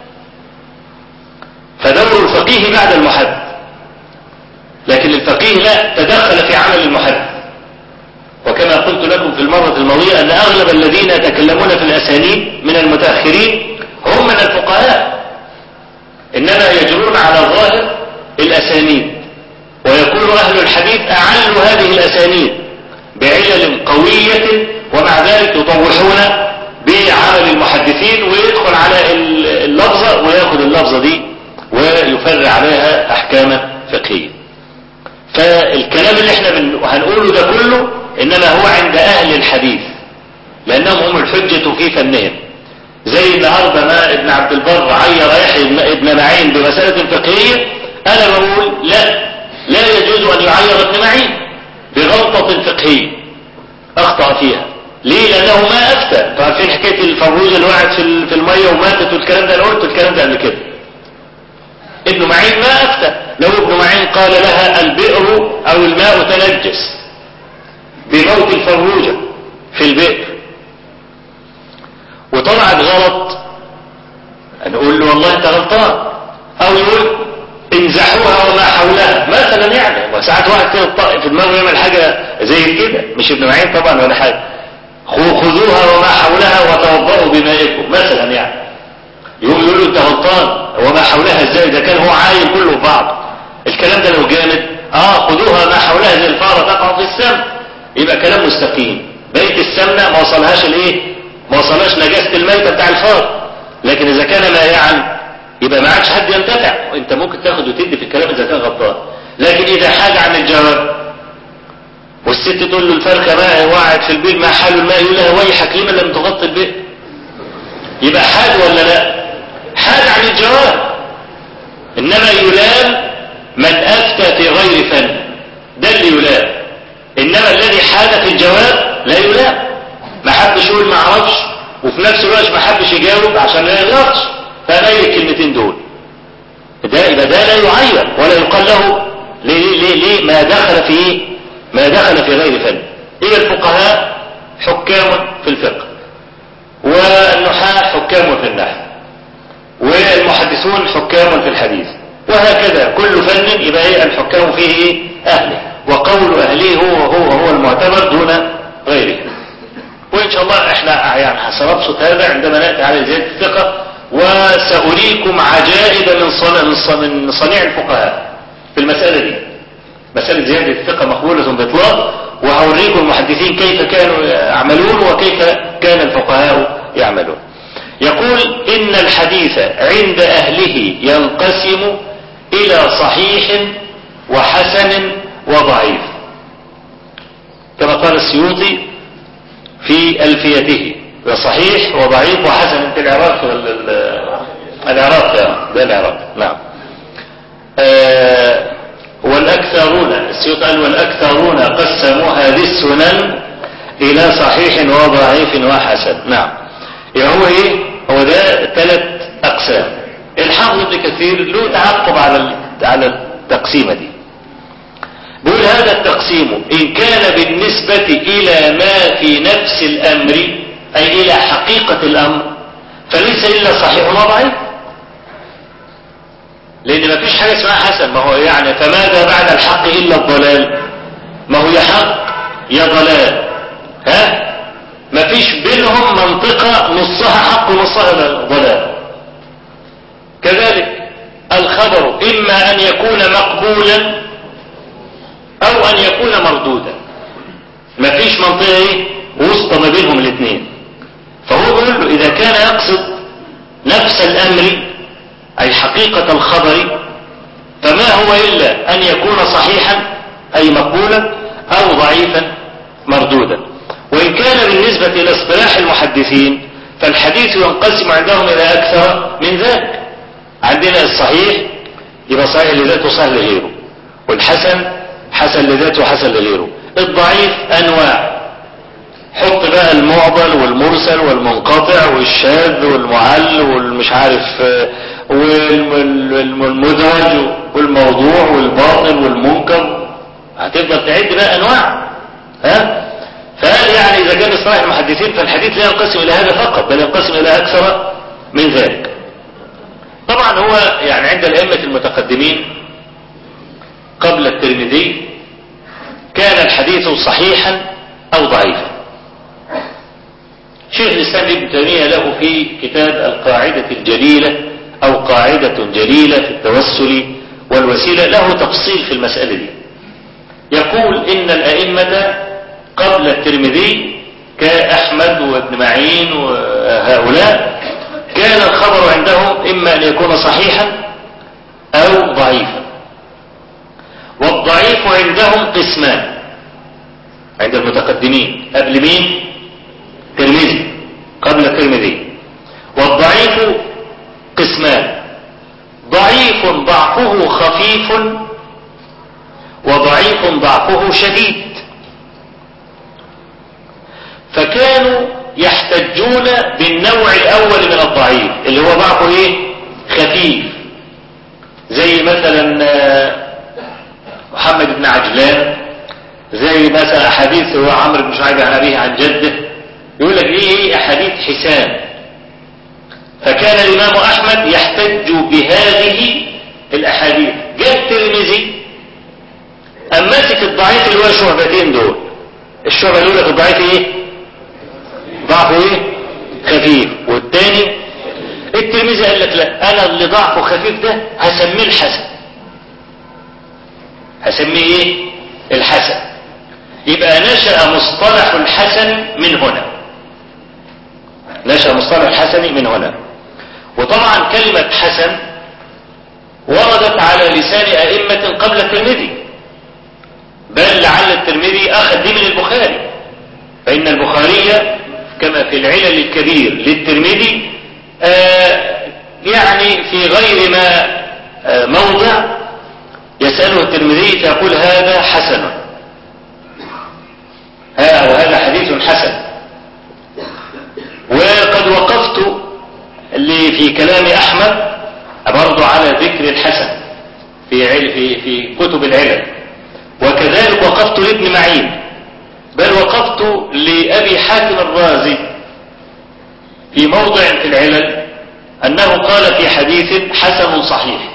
فدور الفقيه بعد المحدث، لكن الفقيه لا، تدخل في عمل المحدث. وكما قلت لكم في المرة الماضية أن أغلب الذين يتكلمون في الأسانيد من المتأخرين هم من الفقهاء، إنما يجرون على ظاهر الأسانيد، ويكون أهل الحديث أعلوا هذه الأسانيد بعلل قوية، ومع ذلك يطوحون بعمل المحدثين، ويدخل على اللفظة ويأخذ اللفظة دي ويفرع عليها أحكاما فقهية. فالكلام اللي احنا هنقوله ده كله إنما هو عند أهل الحديث، لأنهم هم الحجة في فنهم. زي النهارده ما ابن عبد البر عير يحيى ابن معين بمسألة فقهية، أنا بقول لا، لا يجوز أن يعير ابن معين بغلطة فقهية أخطأ فيها. ليه؟ لأنه ما أفتى. فعارفين حكاية الفروجة اللي وقعت في المية وماتت والكلام ده، أنا قلت الكلام ده قبل كده. ابن معين ما أفتى. لو ابن معين قال لها البئر أو الماء تنجس بموت الفروجة في البئر وطلعت غلط، نقول له والله انت غلطان، او يقول انزحوها وما حولها مثلا. يعني وساعات واحد كده في دماغه يعمل حاجة زي كده، مش ابن معين طبعا ولا حاجة، خذوها وما حولها وتوضؤوا بمائكم مثلا. يعني يقوم يقول له انت غلطان، وما حولها ازاي؟ اذا كان هو عاين كله في بعض. الكلام ده لو جامد اه خذوها ما حولها زي الفارة تقع في السم، يبقى كلام مستقيم. بيت السمنة ما وصلهاش الايه، ما وصلهاش نجاسة الميتة بتاع الفار. لكن اذا كان مائعا يبقى ما عادش حد ينتفع، وانت ممكن تاخد وتدي في الكلام اذا كان غلطان. لكن اذا حاج عن الجواب والست تقول له الفرخة ماء وقعت في البيت ما حال الماء، يقول لها ويحك لما لم تغطي البيت، يبقى حاج ولا لا؟ حاج عن الجواب. انما يلام من افتى في غير فن، ده اللي يلام. انما الذي حاج في الجواب لا يلام، ما حبش يقول ما اعرفش، وفي نفس الوقت ما حبش يجاوب عشان لا يغلطش، فمايل الكلمتين دول. ده يبقى ده لا يعين ولا يقال له ليه ليه ليه ما دخل في ما دخل في غير فن. إيه الفقهاء حكام في الفقه، والنحاة حكام في النحو، والمحدثون حكام في الحديث، وهكذا كل فن يبقى ايه الحكام فيه ايه اهله، وقول اهله هو هو هو المعتبر دون غيره. وان شاء الله احنا يعني سنبسط هذا عندما ناتي على زيادة الثقة، وسأريكم عجائب من صنع من صنيع الفقهاء في المسألة دي. مسألة زيادة الثقة مقبولة بإطلاق، وهوريكم المحدثين كيف كانوا يعملون وكيف كان الفقهاء يعملون. يقول إن الحديث عند أهله ينقسم إلى صحيح وحسن وضعيف، كما قال السيوطي في ألفيته، صحيح وضعيف وحسن. في العراق العراق ده العراق نعم. آه والأكثرون السيوط قال والأكثرون قسموا هذه السنن إلى صحيح وضعيف وحسن. نعم، يعني هو إيه؟ هو ده ثلاث أقسام. الحافظ ابن كثير له تعقب على على التقسيمة دي، بيقول هذا التقسيم إن كان بالنسبة إلى ما في نفس الأمر أي إلى حقيقة الأمر فليس إلا صحيح وضعيف، لأن ما فيش حاجة اسمها حسن. ما هو يعني فماذا بعد الحق إلا الضلال؟ ما هو يا حق يا ضلال، ها؟ ما فيش بينهم منطقة نصها حق ونصها ضلال. كذلك الخبر إما أن يكون مقبولا أو أن يكون مردودا، ما فيش منطقة إيه؟ وسط ما بينهم الاثنين. فهو بيقول له إذا كان يقصد نفس الأمر أي حقيقة الخبر فما هو إلا أن يكون صحيحا أي مقبولا أو ضعيفا مردودا. وإن كان بالنسبة إلى اصطلاح المحدثين فالحديث ينقسم عندهم إلى أكثر من ذلك. عندنا الصحيح يبقى صحيح لذاته صحيح لغيره، والحسن حسن لذاته حسن لغيره، الضعيف أنواع، حط بقى المعضل والمرسل والمنقطع والشاذ والمعل والمش عارف والمدرج والموضوع والباطل والمنكر، هتفضل تعد بقى أنواع. ها؟ فقال يعني إذا كان اصطلاح المحدثين فالحديث لا ينقسم إلى هذا فقط بل ينقسم إلى أكثر من ذلك. طبعا هو يعني عند الأئمة المتقدمين قبل الترمذي كان الحديث صحيحا أو ضعيفا. شيخ الإسلام ابن تيمية له في كتاب القاعدة الجليلة أو قاعدة جليلة في التوسل والوسيلة له تفصيل في المسألة دي، يقول إن الأئمة قبل الترمذي كأحمد وابن معين وهؤلاء كان الخبر عندهم إما أن يكون صحيحا أو ضعيفا، والضعيف عندهم قسمان عند المتقدمين قبل مين؟ ترمذي، قبل الترمذي. والضعيف قسمان، ضعيف ضعفه خفيف وضعيف ضعفه شديد. فكانوا يحتجون بالنوع الأول من الضعيف اللي هو ضعفه ايه؟ خفيف، زي مثلا محمد بن عجلان، زي مثلا أحاديث هو عمرو بن شعيب عن أبيه عن جده، يقول لك ايه؟ أحاديث حسان. فكان الإمام أحمد يحتج بهذه الأحاديث. جاء الترمذي أم مسك الضعيف اللي هو الشعبتين دول، الشعبة اللي يقول لك الضعيف ايه؟ ضعفه ايه؟ خفيف. والتاني الترمذي قال لك لا، انا اللي ضعفه خفيف ده هسميه الحسن، هسميه ايه؟ الحسن. يبقى نشأ مصطلح الحسن من هنا، نشأ مصطلح الحسن من هنا. وطبعا كلمة حسن وردت على لسان أئمة قبل الترمذي، بل لعل الترمذي أخذ دي من البخاري، فإن البخاري كما في العلل الكبير للترمذي آه يعني في غير ما آه موضع يسأله الترمذي فيقول هذا حسن، ها وهذا حديث حسن. وقد وقفت اللي في كلام أحمد برضو على ذكر الحسن في في في كتب العلل، وكذلك وقفت لابن معين، بل وقفت لأبي حاتم الرازي في موضع في العلل أنه قال في حديث حسن صحيح،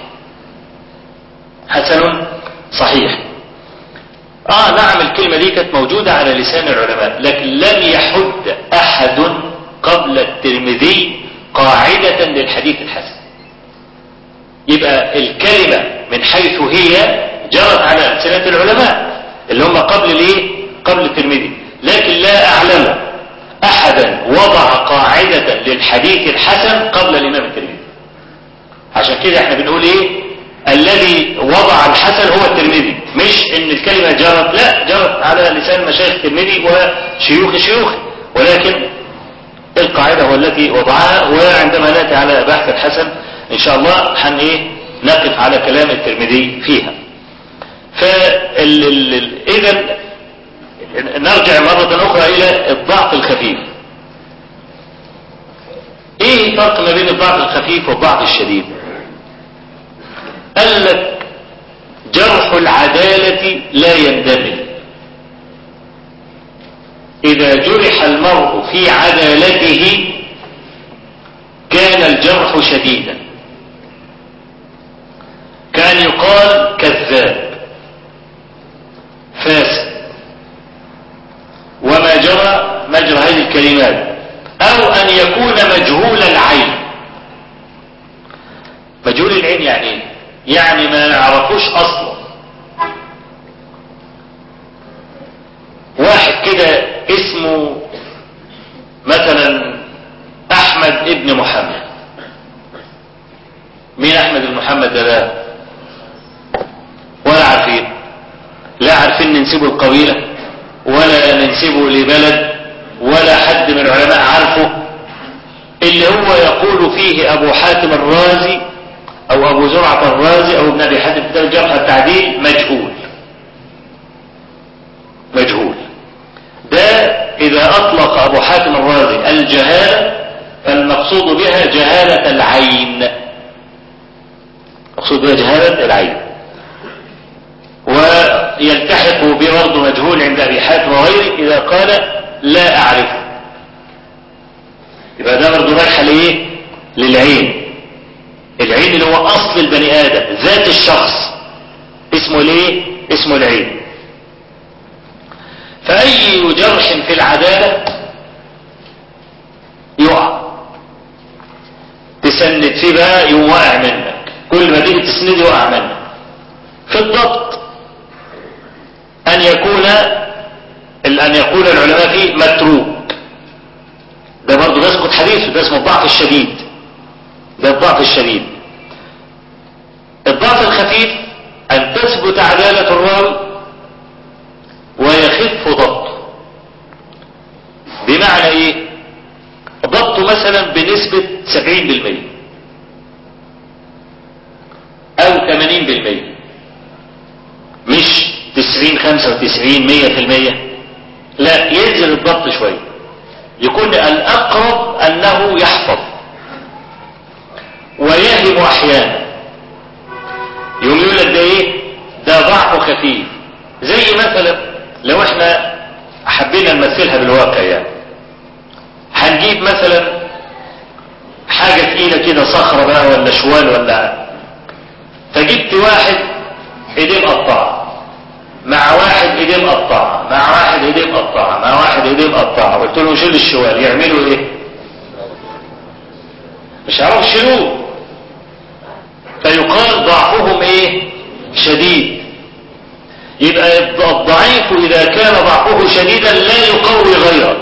حسن صحيح. آه نعم، الكلمة دي كانت موجودة على لسان العلماء، لكن لم يحد أحد قبل الترمذي قاعدة للحديث الحسن. يبقى الكلمة من حيث هي جرت على ألسنة العلماء اللي هم قبل الايه؟ قبل الترمذي، لكن لا أعلم أحدا وضع قاعدة للحديث الحسن قبل الإمام الترمذي. عشان كده احنا بنقول ايه؟ الذي وضع الحسن هو الترمذي، مش ان الكلمة جرت، لا، جرت على لسان مشايخ الترمذي وشيوخ شيوخه، ولكن القاعدة هو التي وضعها. وعندما نأتي على بحث الحسن ان شاء الله حن ايه؟ نقف على كلام الترمذي فيها. فإذا نرجع مرة أخرى إلى الضعف الخفيف. إيه الفرق ما بين الضعف الخفيف والضعف الشديد؟ قال لك جرح العدالة لا يندمج. إذا جرح المرء في عدالته كان الجرح شديدا، كان يقال كذاب فاسد وما جرى مجرى هذه الكلمات، أو أن يكون مجهول العين. مجهول العين يعني ايه؟ يعني ما نعرفوش أصلا. واحد كده اسمه مثلا أحمد ابن محمد. مين أحمد بن محمد ده بقى؟ ولا عارفين، لا عارفين ننسبه القبيلة ولا ننسبه لبلد ولا حد من العلماء عارفه. اللي هو يقول فيه أبو حاتم الرازي أو أبو زرعة الرازي أو ابن أبي حاتم كتاب الجرح والتعديل مجهول. مجهول ده إذا أطلق أبو حاتم الرازي الجهالة فالمقصود بها جهالة العين، مقصود بها جهالة العين. ويلتحق برضه مجهول عند أبي حاتم وغيره إذا قال لا أعرفه، يبقى ده برضه رايحة لإيه؟ للعين. العين اللي هو أصل البني آدم، ذات الشخص، اسمه ليه؟ اسمه العين. فأي جرح في العدالة يقع، تسند فيه بقى يوم واقع منك، كل ما تيجي تسند يقع منك. في الضبط أن يكون أن يقول العلماء فيه متروك، ده برضه يسقط حديثه، ده اسمه الضعف الشديد، ده الضعف الشديد. الضعف الخفيف أن تثبت عدالة الراوي ويخف ضبطه. بمعنى ايه؟ ضبطه مثلا بنسبة سبعين بالمية او ثمانين بالمية، مش تسعين خمسة وتسعين مية في المية، لا، ينزل الضبط شوية، يكون الأقرب أنه يحفظ ويهم أحيانا. يوم يقول لك ده ايه؟ ده ضعف خفيف. زي مثلا لو احنا حبينا نمثلها بالواقع، يعني هنجيب مثلا حاجة تقيلة كده، صخرة بقى ولا شوال ولا، فجبت واحد ايديه مقطعة مع واحد ايديه مقطعة مع واحد ايديه مقطعة مع واحد ايديه مقطعة، قلت له شيل الشوال، يعملوا ايه؟ مش هيعرفوا يشيلوه، فيقال ضعفهم ايه؟ شديد. يبقى الضعيف إذا كان ضعفه شديدا لا يقوي غيره.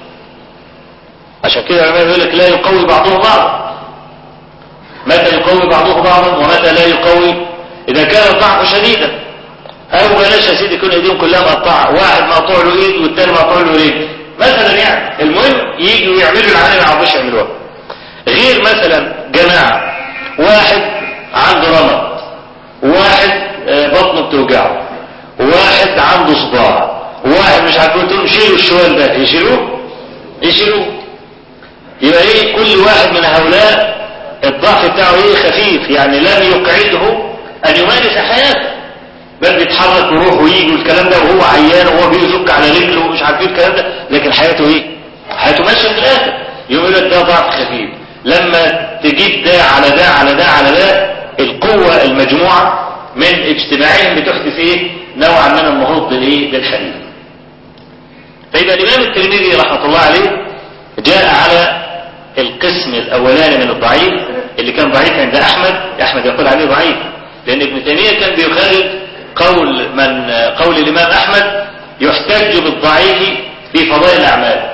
عشان كده العلماء يقول لك لا يقوي بعضه بعضا. متى يقوي بعضه بعضا ومتى لا يقوي؟ إذا كان الضعف شديدا. أو بلاش يا سيدي يكون ايديهم كلها مقطعة، واحد مقطوع له ايد والتاني مقطوع له رجل مثلا، يعني المهم يجوا يعملوا العمل ما يعرفوش يعملوها. غير مثلا جماعة، واحد عنده رمد، واحد بطنه بتوجعه، واحد عنده صداع، واحد مش عارف، قلت لهم شيلوا الشوال ده، يشيلوه؟ يشيلوه. يبقى ايه؟ كل واحد من هؤلاء الضعف بتاعه ايه؟ خفيف، يعني لم يقعده ان يمارس حياته، بل بيتحرك ويروح ويجي والكلام ده وهو عيان وهو بيزك على رجله ومش عارف ايه الكلام ده، لكن حياته ايه؟ حياته ماشيه في الاخر. يقول لك ده ضعف خفيف. لما تجيب ده على ده على ده على ده، القوه المجموعه من اجتماعهم بتحدث ايه؟ نوعا من النهوض بالايه؟ بالحديث. فيبقى الامام الترمذي رحمه الله عليه جاء على القسم الاولاني من الضعيف اللي كان ضعيف عند احمد. احمد يقول عليه ضعيف لان ابن تيميه كان بيخالف قول من قول الامام احمد يحتج بالضعيف في فضائل الاعمال،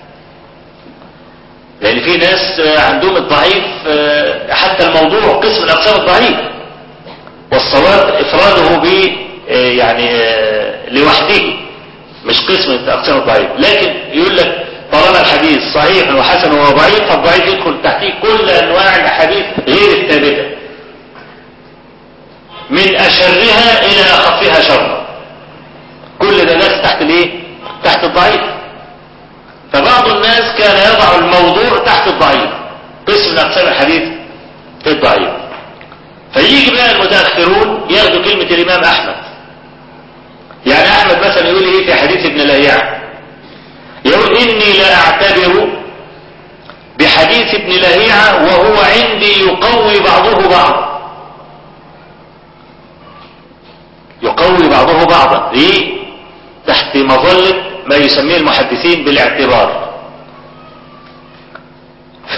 لان في ناس عندهم الضعيف حتى الموضوع قسم من اقسام الضعيف، والصواب افراده ب يعني لوحده مش قسم من اقسام الضعيف. لكن يقول لك طالما الحديث صحيح وحسن وضعيف، فالضعيف يدخل تحتيه كل انواع الاحاديث غير الثابته، من أشرها إلى أخفها شر. كل ده ناس تحت الايه؟ تحت الضعيف. فبعض الناس كان يضع الموضوع تحت الضعيف، قسم من أقسام الحديث الضعيف. فيجي بقى المتأخرون ياخدوا كلمة الإمام أحمد. يعني أحمد مثلا يقول إيه في حديث ابن لهيعة؟ يقول إني لا أعتبر بحديث ابن لهيعة وهو عندي يقوي بعضه بعضا. يقوي بعضه بعضا ليه؟ تحت مظلة ما يسميه المحدثين بالاعتبار. ف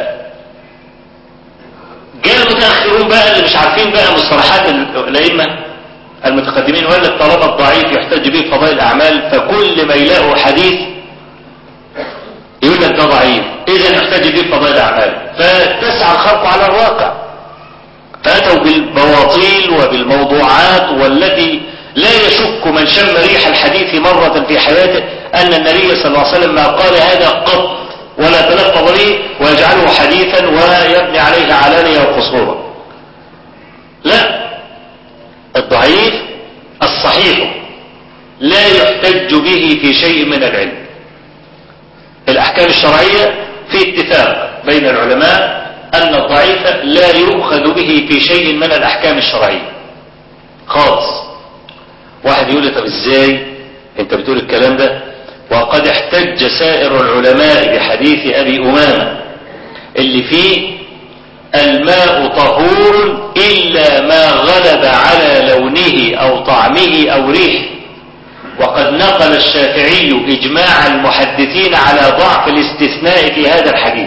جاء المتأخرون بقى اللي مش عارفين بقى مصطلحات الأئمة المتقدمين، ولا الطالب الضعيف يحتج به في فضائل الأعمال، فكل ما يلاقوا حديث يقول لك ده ضعيف، إذا يحتج به في فضائل الأعمال، فتسعى الخلق على الواقع، فأتوا بالبواطيل وبالموضوعات والتي لا يشك من شم ريح الحديث مرة في حياته أن النبي صلى الله عليه وسلم ما قال هذا قط ولا تلفظ به ويجعله حديثا ويبني عليه علانية وقصورا. لا، الضعيف الصحيح لا يحتج به في شيء من العلم. الأحكام الشرعية في اتفاق بين العلماء أن الضعيف لا يؤخذ به في شيء من الأحكام الشرعية خالص. واحد يقول لي طب ازاي انت بتقول الكلام ده وقد احتج سائر العلماء بحديث أبي أمامة اللي فيه الماء طهور إلا ما غلب على لونه أو طعمه أو ريحه، وقد نقل الشافعي إجماع المحدثين على ضعف الاستثناء في هذا الحديث.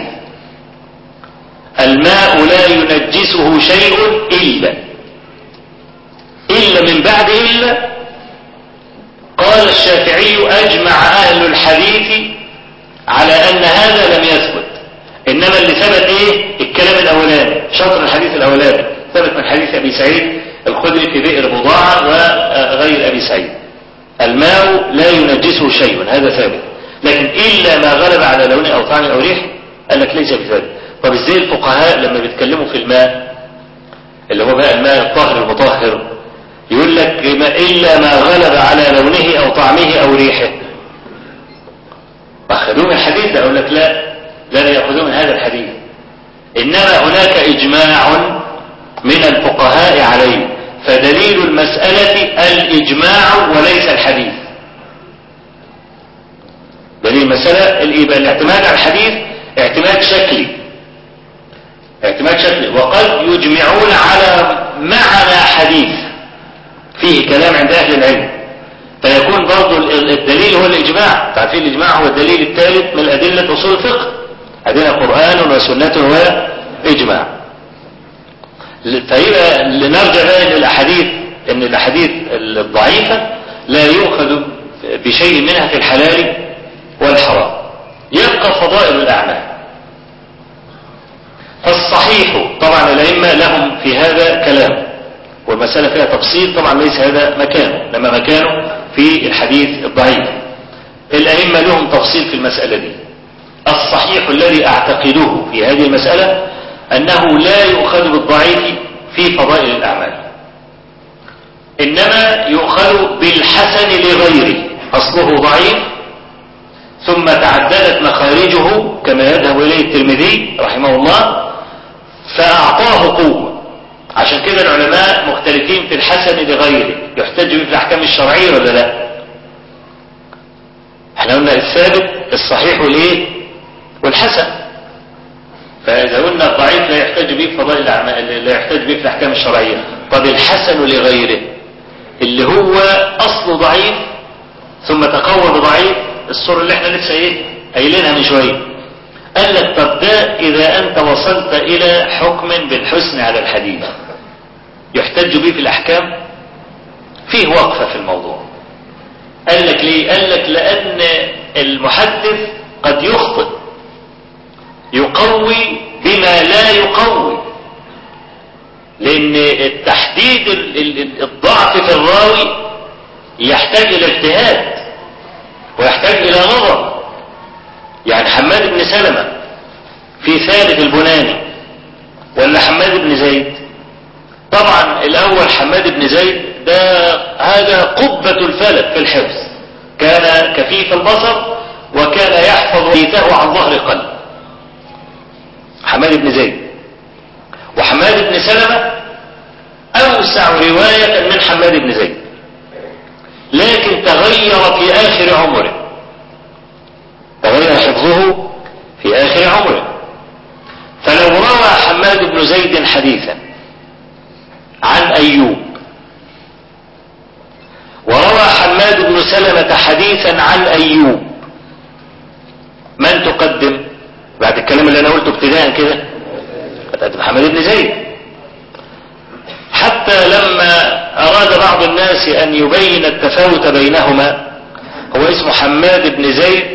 الماء لا ينجسه شيء إلا إلا من بعد إلا. قال الشافعي أجمع أهل الحديث على أن هذا لم يثبت، إنما اللي ثبت إيه؟ الكلام الأولاني، شطر الحديث الأولاني ثبت من حديث أبي سعيد الخدري في بئر بضاعة وغير أبي سعيد. الماء لا ينجسه شيء، هذا ثابت، لكن إلا ما غلب على لونه أو طعمه أو ريحه قال لك ليس بثابت. طب إزاي الفقهاء لما بيتكلموا في الماء اللي هو بقى الماء الطاهر المطهر يقول لك إلا ما غلب على لونه أو طعمه أو ريحه؟ أخذوه من الحديث ده؟ أقول لك لا، لا يأخذوه من هذا الحديث، إنما هناك إجماع من الفقهاء عليه، فدليل المسألة الإجماع وليس الحديث. دليل المسألة الاعتماد على الحديث اعتماد شكلي، اعتماد شكلي، وقد يجمعون على معنى حديث فيه كلام عند أهل العلم، فيكون برضو الدليل هو الإجماع. تعرفين الإجماع هو الدليل الثالث من أدلة أصول الفقه، عندنا قرآن وسنة وإجماع. فيبقى لنرجع بقى إن الأحاديث إن الأحاديث الضعيفة لا يؤخذ بشيء منها في الحلال والحرام. يبقى فضائل الأعمال. فالصحيح طبعا الأئمة لهم في هذا كلام، والمسألة فيها تفصيل، طبعا ليس هذا مكانه، لما مكانه في الحديث الضعيف. الأئمة لهم تفصيل في المسألة دي. الصحيح الذي أعتقده في هذه المسألة أنه لا يؤخذ بالضعيف في فضائل الأعمال، إنما يؤخذ بالحسن لغيره، أصله ضعيف ثم تعددت مخارجه كما يذهب إليه الترمذي رحمه الله فأعطاه قوة. عشان كده العلماء مختلفين في الحسن لغيره، يحتج به في الأحكام الشرعية ولا لا؟ احنا قلنا الثابت الصحيح والايه والحسن، فإذا قلنا الضعيف لا يحتج به في فضائل الأعمال، لا يحتج به في الأحكام الشرعية. طب الحسن لغيره اللي هو أصله ضعيف ثم تقوى بضعيف، الصورة اللي احنا لسه ايه قايلينها من شوية، قال لك طب ده إذا أنت وصلت إلى حكم بالحسن على الحديث يحتج به في الأحكام، فيه وقفة في الموضوع. قال لك ليه؟ قال لك لأن المحدث قد يخطئ، يقوي بما لا يقوي، لأن التحديد الضعف في الراوي يحتاج إلى اجتهاد ويحتاج إلى نظر. يعني حماد بن سلمة في ثالث البناني ولا حماد بن زيد؟ طبعا الأول حماد بن زيد بالك في الحفظ، كان كفيف البصر وكان يحفظ حديثه عن ظهر قلب. حماد بن زيد. وحماد بن سلمة أوسع رواية من حماد بن زيد، لكن تغير في آخر عمره، تغير حفظه في آخر عمره. فلو روى حماد بن زيد حديثا عن أيوب، وروى حماد بن سلمة حديثا عن أيوب، من تقدم بعد الكلام اللي أنا قلته ابتداء كده؟ هتقدم حماد بن زيد. حتى لما أراد بعض الناس أن يبين التفاوت بينهما، هو اسمه حماد بن زيد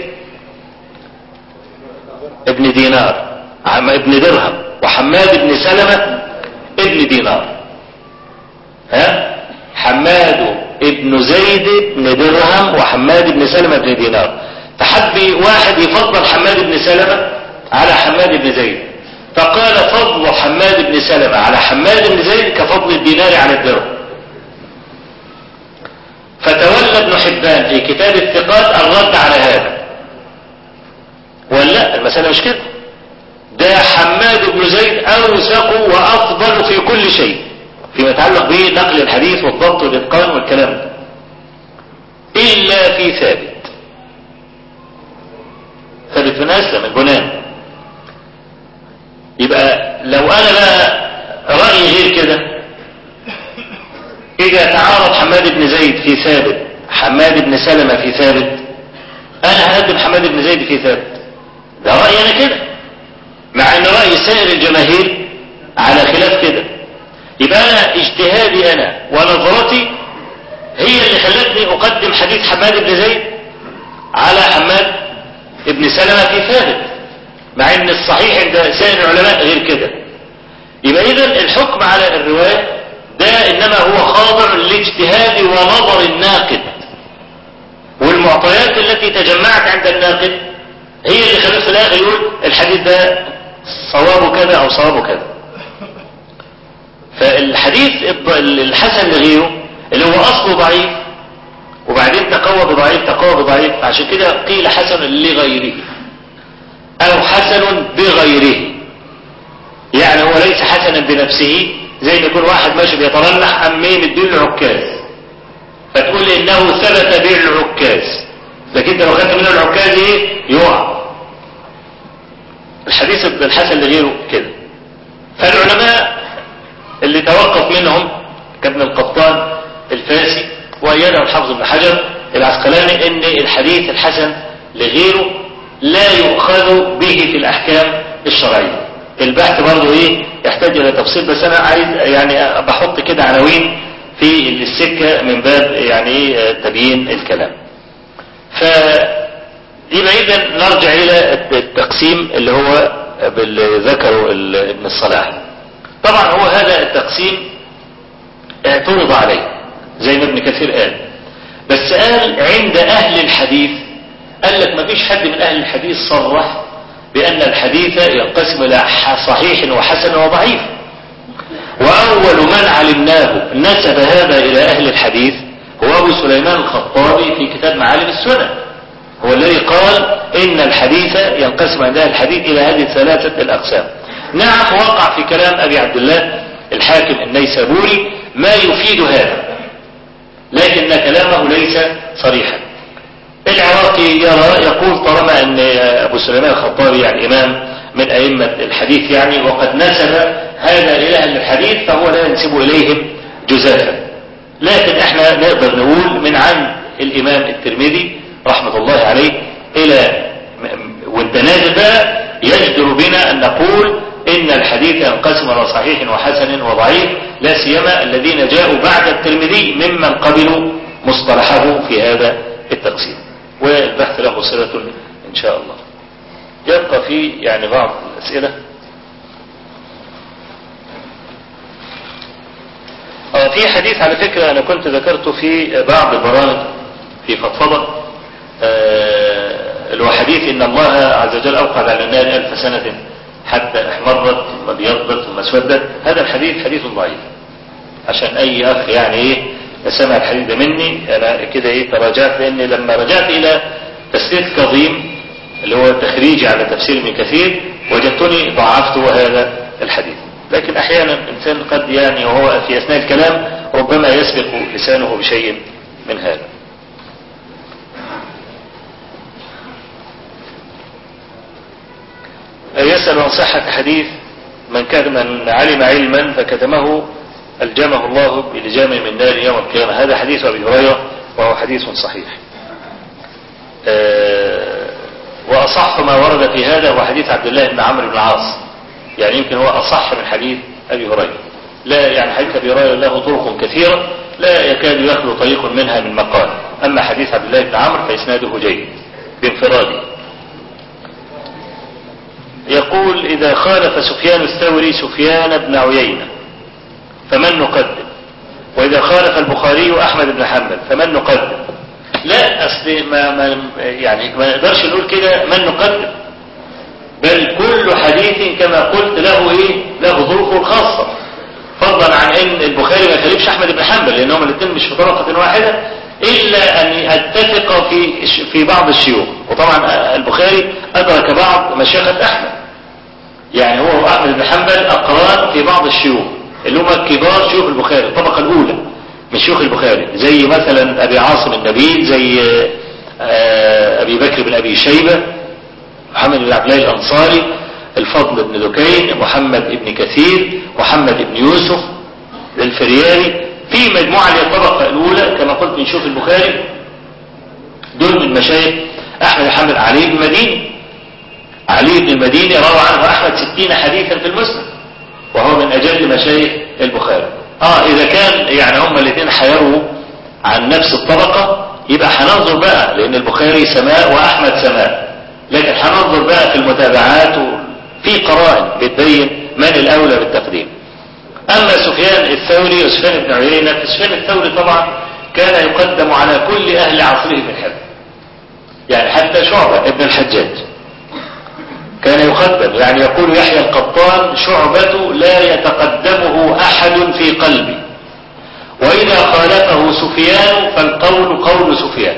ابن دينار ابن درهم، وحماد بن سلمة ابن دينار. ها؟ حماد ابن زيد بن درهم وحماد بن سلمة بن دينار. فحب واحد يفضل حماد بن سلمة على حماد بن زيد، فقال فضل حماد بن سلمة على حماد بن زيد كفضل الدينار على الدرهم. فتولى ابن حبان في كتاب الثقات الرد على هذا، ولا المسألة مش كده، ده حماد بن زيد أوثق وأفضل في كل شيء فيما يتعلق به نقل الحديث والضبط والإتقان والكلام ده، إلا في ثابت. ثابت بن أسلم البناني. يبقى لو أنا بقى رأيي غير كده، إذا تعارض حماد بن زيد في ثابت حماد بن سلمة في ثابت، أنا هقدم حماد بن زيد في ثابت. ده رأيي أنا كده، مع أن رأي سائر الجماهير على خلاف كده. يبقى أنا اجتهادي أنا ونظرتي هي اللي خلتني أقدم حديث حماد بن زيد على حماد بن سلمة في ثابت، مع أن الصحيح عند سائر العلماء غير كده. يبقى إذن الحكم على الرواية ده إنما هو خاضع لاجتهاد ونظر الناقد، والمعطيات التي تجمعت عند الناقد هي اللي خلت في الآخر يقول الحديث ده صوابه كذا أو صوابه كذا. فالحديث الحسن لغيره اللي هو أصله ضعيف وبعدين تقوى بضعيف تقوى بضعيف، عشان كده قيل حسن لغيره أو حسن بغيره. يعني هو ليس حسنا بنفسه، زي ما يكون واحد ماشي بيترنح أمين الدين العكاز فتقول إنه ثبت به العكاز، لكن لو خدت منه العكاز إيه؟ يقع. الحديث الحسن لغيره كده. فالعلماء اللي توقف منهم كابن القطان الفاسي وأيده الحافظ بن حجر العسقلاني إن الحديث الحسن لغيره لا يؤخذ به في الأحكام الشرعية. البحث برضو إيه يحتاج إلى تفصيل، بس أنا عايز يعني بحط كده عناوين في السكة من باب يعني إيه تبيين الكلام. فيبقى إذن نرجع إلى التقسيم اللي هو ذكره ابن الصلاح. طبعا هو هذا التقسيم اعترض عليه زي ما ابن كثير قال، بس قال عند أهل الحديث، قال لك ما فيش حد من أهل الحديث صرح بأن الحديث ينقسم إلى صحيح وحسن وضعيف. وأول من علمناه نسب هذا إلى أهل الحديث هو أبو سليمان الخطابي في كتاب معالم السنن، هو الذي قال إن الحديث ينقسم عند أهل الحديث إلى هذه الثلاثة الأقسام. نعم وقع في كلام أبي عبد الله الحاكم النيسابوري ما يفيد هذا، لكن كلامه ليس صريحا. العراقي يرى يقول طالما أن أبو سليمان الخطابي يعني إمام من أئمة الحديث يعني وقد نسب هذا إلى أهل الحديث فهو لا ينسب إليهم جزافا. لكن احنا نقدر نقول من عند الإمام الترمذي رحمة الله عليه إلى وانت نازل بقى يجدر بنا أن نقول إن الحديث ينقسم إلى صحيح وحسن وضعيف، لا سيما الذين جاءوا بعد الترمذي ممن قبلوا مصطلحه في هذا التقسيم. والبحث له صلة إن شاء الله. يبقى في يعني بعض الأسئلة. آه في حديث على فكرة أنا كنت ذكرته في بعض البرامج في فضفضة، آه اللي هو حديث إن الله عز وجل أوقد على النار ألف سنة حتى احمرت ثم ابيضت ثم اسودت. هذا الحديث حديث ضعيف، عشان أي أخ يعني إيه سمع الحديث ده مني. انا كده ايه تراجعت، لان لما رجعت الى تسلية كظيم اللي هو تخريجي على تفسير ابن كثير وجدتني ضعفت هذا الحديث. لكن احيانا الانسان قد يعني وهو في اثناء الكلام ربما يسبق لسانه بشيء من هذا. يسأل عن صحة حديث من كان من علم علما فكتمه ألجمه الله بلجام من نار يوم القيامة. هذا حديث أبي هريرة وهو حديث صحيح. أه وأصح ما ورد في هذا هو حديث عبد الله بن عمرو بن العاص، يعني يمكن هو أصح من حديث أبي هريرة. لا يعني حديث أبي هريرة له طرق كثيرة لا يكاد يخلو طريق منها من مقال، أما حديث عبد الله بن عمرو فإسناده جيد بانفراده. يقول إذا خالف سفيان الثوري سفيان بن عيينة فمن نقدم؟ وإذا خالف البخاري أحمد بن حنبل فمن نقدم؟ لا أصل ما, ما يعني ما نقدرش نقول كده من نقدم، بل كل حديث كما قلت له إيه له ظروفه الخاصة، فضلا عن أن البخاري ما يخالفش أحمد بن حنبل لأنهم الاثنين مش في طبقة واحدة، إلا أن أتفق في في بعض الشيوخ. وطبعا البخاري أدرك بعض مشايخة أحمد، يعني هو وأحمد بن حنبل أقران في بعض الشيوخ اللي هم كبار شيوخ البخاري الطبقة الأولى من شيوخ البخاري، زي مثلا أبي عاصم النبيل، زي أبي بكر بن أبي شيبة، محمد بن عبد الله الأنصاري، الفضل بن دكين، محمد بن كثير، محمد بن يوسف الفريابي، في مجموعة للطبقة الأولى كما قلت من شيوخ البخاري، دول من مشايخ أحمد بن حنبل. علي بن المديني علي بن المديني روى عنه أحمد ستين حديثا في المسند وهو من أجل مشايخ البخاري. آه إذا كان يعني هم الاثنين حيروا عن نفس الطبقة يبقى هننظر بقى، لأن البخاري سماء وأحمد سماء، لكن هننظر بقى في المتابعات وفي قرائن بتبين من الأولى بالتقديم. أما سفيان الثوري وسفيان بن عيينة، فسفيان الثوري طبعا كان يقدم على كل أهل عصره في الحفظ، يعني حتى شعبة ابن الحجاج كان يقدم، يعني يقول يحيى القطان شعبة لا يتقدمه أحد في قلبي، وإذا خالفه سفيان فالقول قول سفيان.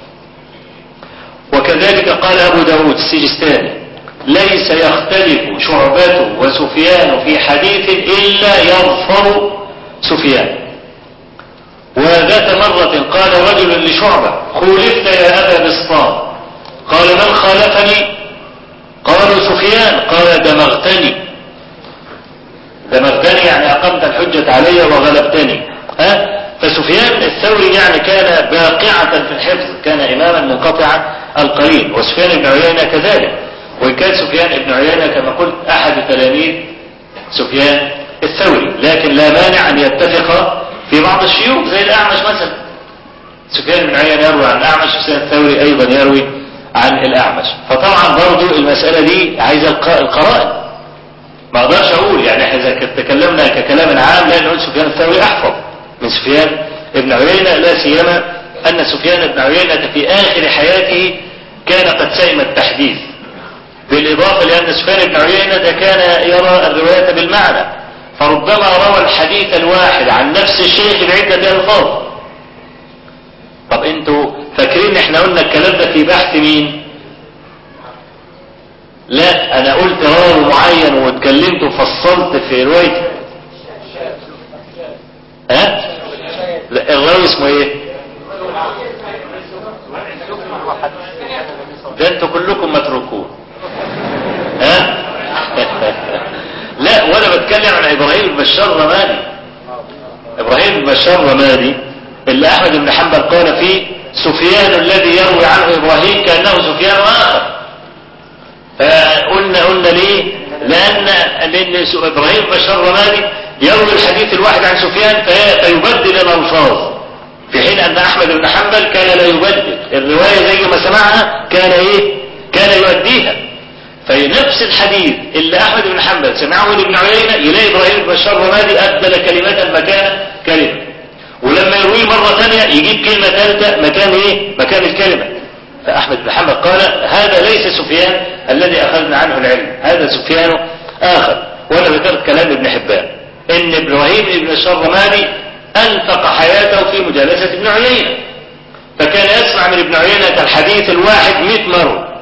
وكذلك قال أبو داود السجستاني ليس يختلف شعبة وسفيان في حديث إلا يظفر سفيان. وذات مرة قال رجل لشعبة خولفت يا أبا بسطام، قال من خالفني؟ قالوا سفيان، قال دمغتني. دمغتني يعني أقمت الحجة علي وغلبتني. ها؟ فسفيان الثوري يعني كان باقعة في الحفظ، كان إماما منقطع القليل، وسفيان بن عيينة كذلك، وإن كان سفيان بن عيينة كما قلت أحد تلاميذ سفيان الثوري، لكن لا مانع أن يتفق في بعض الشيوخ زي الأعمش مثلا. سفيان بن عيينة يروي عن الأعمش، سفيان الثوري أيضا يروي عن الأعمش. فطبعا برضو المسألة دي عايزة القرائن، ما اقدرش اقول يعني احنا اذا تكلمنا ككلام عام لا نقول سفيان الثوري احفظ من سفيان ابن عيينة، لا سيما ان سفيان بن عيينة في اخر حياته كان قد سئم التحديث، بالاضافة لان سفيان بن عيينة كان يرى الرواية بالمعنى، فربما روى الحديث الواحد عن نفس الشيخ بعدة الفاظ. طب انتوا فاكرين احنا قلنا الكلام ده في بحث مين؟ لا انا قلت راوي معين واتكلمت وفصلت في روايتي. ها؟ لا الراوي اسمه ايه؟ ده انتوا كلكم متروكون. ها؟ لا وانا بتكلم عن ابراهيم بن بشار رمادي. ابراهيم بن بشار رمادي اللي احمد بن حنبل قال فيه سفيان الذي يروي عنه ابراهيم كانه سفيان اخر. فقلنا قلنا ليه؟ لان لان ابراهيم بن بشار رمادي يروي الحديث الواحد عن سفيان فيبدل الالفاظ، في حين ان احمد بن حنبل كان لا يبدل الروايه زي ما سمعها، كان ايه؟ كان يؤديها. فنفس الحديث اللي احمد بن حنبل سمعه لابن عيينة يلاقي ابراهيم بن بشار رمادي ابدل كلمه مكان كلمه، ولما يرويه مرة ثانية يجيب كلمة ثالثة مكان ايه؟ مكان الكلمة. فأحمد بن حنبل قال هذا ليس سفيان الذي أخذنا عنه العلم، هذا سفيان آخر. وأنا ذكرت كلام ابن حبان إن إبراهيم بن بشار رمادي أنفق حياته في مجالسة ابن عيينة، فكان يسمع من ابن عيينة الحديث الواحد مئة مرة.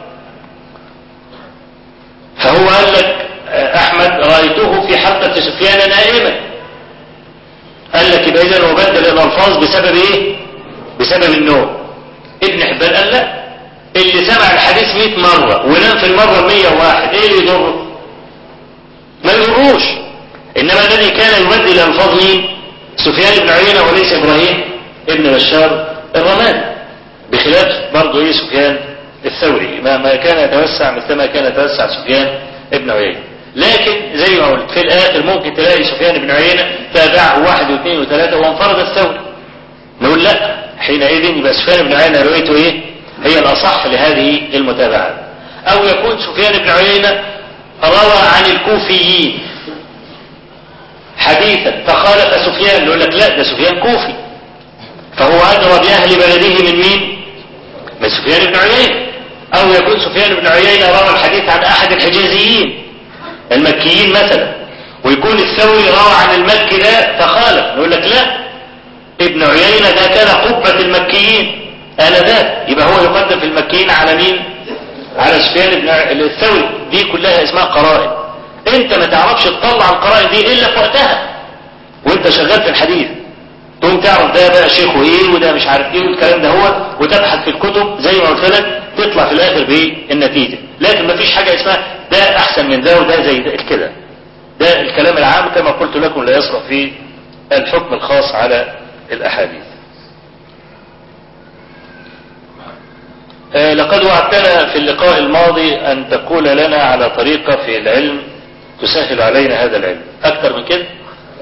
فهو قال لك أحمد رأيته في حلقة سفيان نائما، قال لك يبقى إذن هو بدل الألفاظ بسبب إيه؟ بسبب النوم. ابن حبان قال لا، اللي سمع الحديث مئة مرة ونام في المرة المية وواحد ايه اللي يضره؟ ما يضروش. انما الذي كان يبدل الألفاظ مين؟ سفيان بن عيينة وليس إبراهيم ابن بشار الرمادي، بخلاف برضه ايه سفيان الثوري ما, ما كان يتوسع مثل ما كان يتوسع سفيان ابن عيينة. لكن زي ما قلت في الآخر ممكن تلاقي سفيان بن عيينة تابعه واحد واثنين وثلاثة وانفرد الثوري، نقول لا، حينئذ يبقى سفيان بن عيينة رؤيته ايه؟ هي الأصح لهذه المتابعات. أو يكون سفيان بن عيينة روى عن الكوفيين حديثا فخالف سفيان، يقول لك لا ده سفيان كوفي، فهو أدرى بأهل بلده من مين؟ من سفيان بن عيينة. أو يكون سفيان بن عيينة روى الحديث عن أحد الحجازيين المكيين مثلا، ويكون الثوري روى عن المكي ده فخالف، يقول لك لا، ابن عيينة ده كان قبة المكيين آنذاك، يبقى هو يقدم في المكيين على مين؟ على سفيان بن الثوري. دي كلها اسمها قرائن، انت ما تعرفش تطلع القرائن دي الا في وقتها وانت شغال في الحديث، تقوم تعرف ده بقى شيخه ايه وده مش عارف ايه والكلام ده هو، وتبحث في الكتب زي ما قلت لك، تطلع في الاخر بايه؟ النتيجه. لكن ما فيش حاجه اسمها ده احسن من ده وده زي ده كده، ده الكلام العام كما قلت لكم لا يصرف في الحكم الخاص على الاحاديث. لقد وعدتنا في اللقاء الماضي أن تقول لنا على طريقة في العلم تسهل علينا هذا العلم. أكتر من كده؟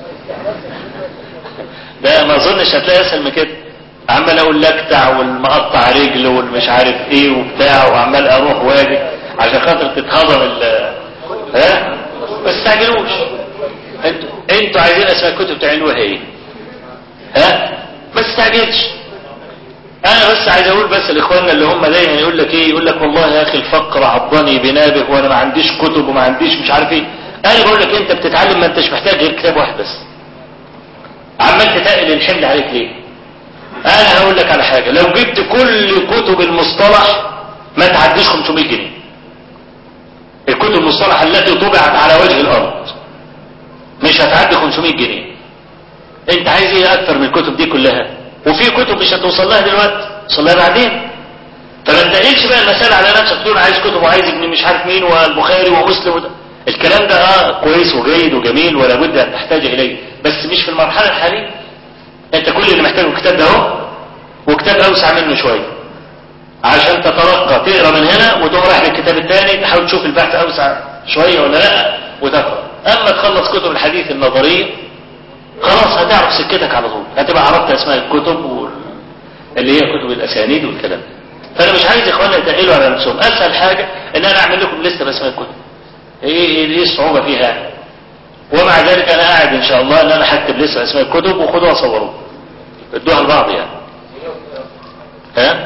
ده ما أظنش هتلاقي أسهل من كده. عمال أقول لكتع والمقطع رجل والمش عارف إيه وبتاع، وعمال أروح واجي عشان خاطر تتهضم ال ها؟ ما تستعجلوش. انتوا انتوا عايزين أسماء الكتب تعملوها إيه؟ ها؟ ما تستعجلش. انا بس عايز اقول بس لاخواننا اللي هم دايما يقول لك ايه، يقول لك والله يا اخي الفقر عضني بنابه وانا ما عنديش كتب وما عنديش مش عارف ايه. انا بقول لك انت بتتعلم ما انتش محتاج غير كتاب واحد بس، عمال تتقل الحمل عليك ليه؟ انا هقول لك على حاجه، لو جبت كل كتب المصطلح ما تعديش خمسمائة جنيه. الكتب المصطلح التي طبعت على وجه الارض مش هتعدي خمسمائة جنيه. انت عايز ايه اكتر من الكتب دي كلها؟ وفي كتب مش هتوصل لها دلوقتي، توصل لها بعدين. فما تنقلش بقى المسألة على نفسك تقول عايز كتب وعايز ابن مش عارف مين والبخاري ومسلم وده. الكلام ده اه كويس وجيد وجميل ولا بد ان تحتاج اليه، بس مش في المرحلة الحالية. انت كل اللي محتاجه كتاب ده اهو، وكتاب اوسع منه شوية عشان تترقى تقرا من هنا وتقوم رايح للكتاب الثاني تحاول تشوف البحث اوسع شوية ولا لا وتقرا. اما تخلص كتب الحديث النظرية خلاص هتعرف سكتك على طول، هتبقى عرفت اسماء الكتب وال... اللي هي كتب الاسانيد والكلام ده. فانا مش عايز اخواننا يتقلوا على نفسهم. اسهل حاجه ان انا اعمل لكم لسته باسماء الكتب. ايه ايه الصعوبه فيها يعني؟ ومع ذلك انا قاعد ان شاء الله ان انا هكتب لسه اسماء الكتب وخدوها صوروها ادوها لبعض يعني. ها؟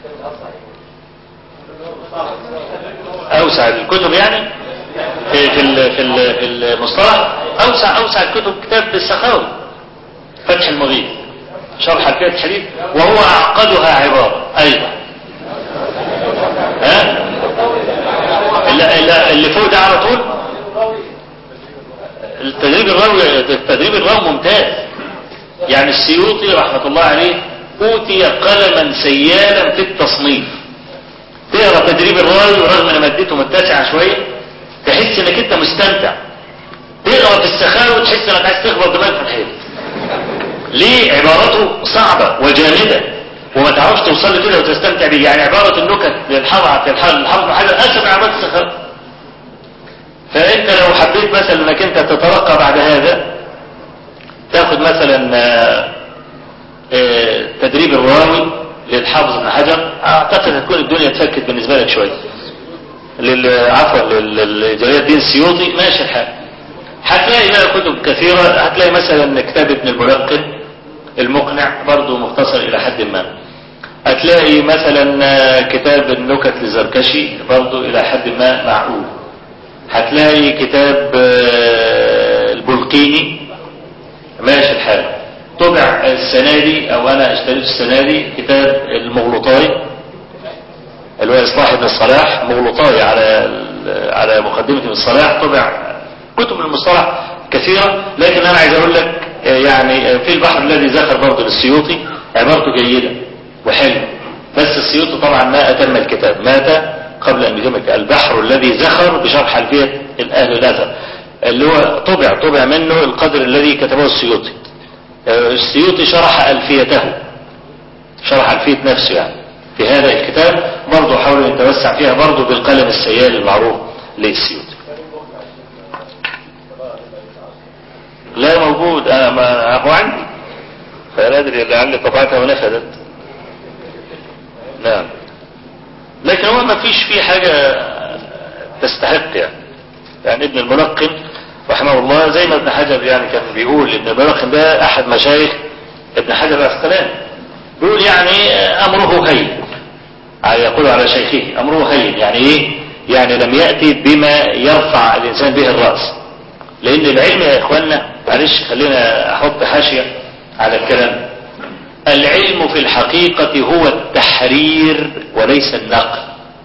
اوسع الكتب يعني في في في المصطلح، اوسع اوسع الكتب كتاب السخاوي فتح المغيث شرح الفقه الحديث، وهو اعقدها عباره ايضا. ها؟ اللي فوق ده على طول التدريب الراوي، التدريب الراوي ممتاز يعني. السيوطي رحمه الله عليه اوتي قلما سيالا في التصنيف. تقرا تدريب الراوي ورغم ان مادته متسعه شويه تحس انك انت مستمتع. تقرا في السخاوي تحس انك عايز تخبط دماغك في الحيط. ليه؟ عبارته صعبه وجامده وما تعرفش توصل له كده وتستمتع بيه. يعني عباره النكت للحافظ الحافظ حاجه اسهل من عباره السخاوي. فانت لو حبيت مثلا انك انت تترقى بعد هذا تاخد مثلا تدريب الراوي للحافظ ابن حجر، اعتقد هتكون الدنيا اتفكت بالنسبه لك شويه. عفوا لجلال الدين السيوطي ماشي الحال. هتلاقي بقى كتب كثيرة، هتلاقي مثلا كتاب ابن الملقن المقنع برضه مختصر الى حد ما. هتلاقي مثلا كتاب النكت للزركشي برضه الى حد ما معقول. هتلاقي كتاب البلقيني ماشي الحال. طبع السنة دي او انا اشتريت السنة دي كتاب المغلطاي اللي هو اصلاح ابن الصلاح، مغلطاي على على مقدمة ابن الصلاح. طبع كتب المصطلح كثيرة، لكن انا عايز اقول لك يعني في البحر الذي ذكر برضه للسيوطي عبارته جيدة وحلوة، بس السيوطي طبعا ما اتم الكتاب، مات قبل ان يتم البحر الذي زخر بشرح ألفية الاهل الاثر، اللي هو طبع طبع منه القدر الذي كتبه السيوطي. السيوطي شرح ألفيته، شرح ألفية نفسه يعني في هذا الكتاب، برضه حاول يتوسع فيها برضه بالقلم السيال المعروف للسيوطي. لا موجود، انا ما هو عندي فلا ادري لعل طبعتها ونفذت. نعم، لكن هو ما فيش فيه حاجة تستحق يعني. يعني ابن الملقن رحمه الله زي ما ابن حجر يعني كان بيقول، ابن الملقن ده احد مشايخ ابن حجر العسقلاني، بيقول يعني امره هين، يقول على شيخه امره هين، يعني ايه؟ يعني لم يأتي بما يرفع الانسان به الرأس. لان العلم يا اخوانا، معلش خلينا احط حاشية على الكلام، العلم في الحقيقة هو التحرير وليس النقل،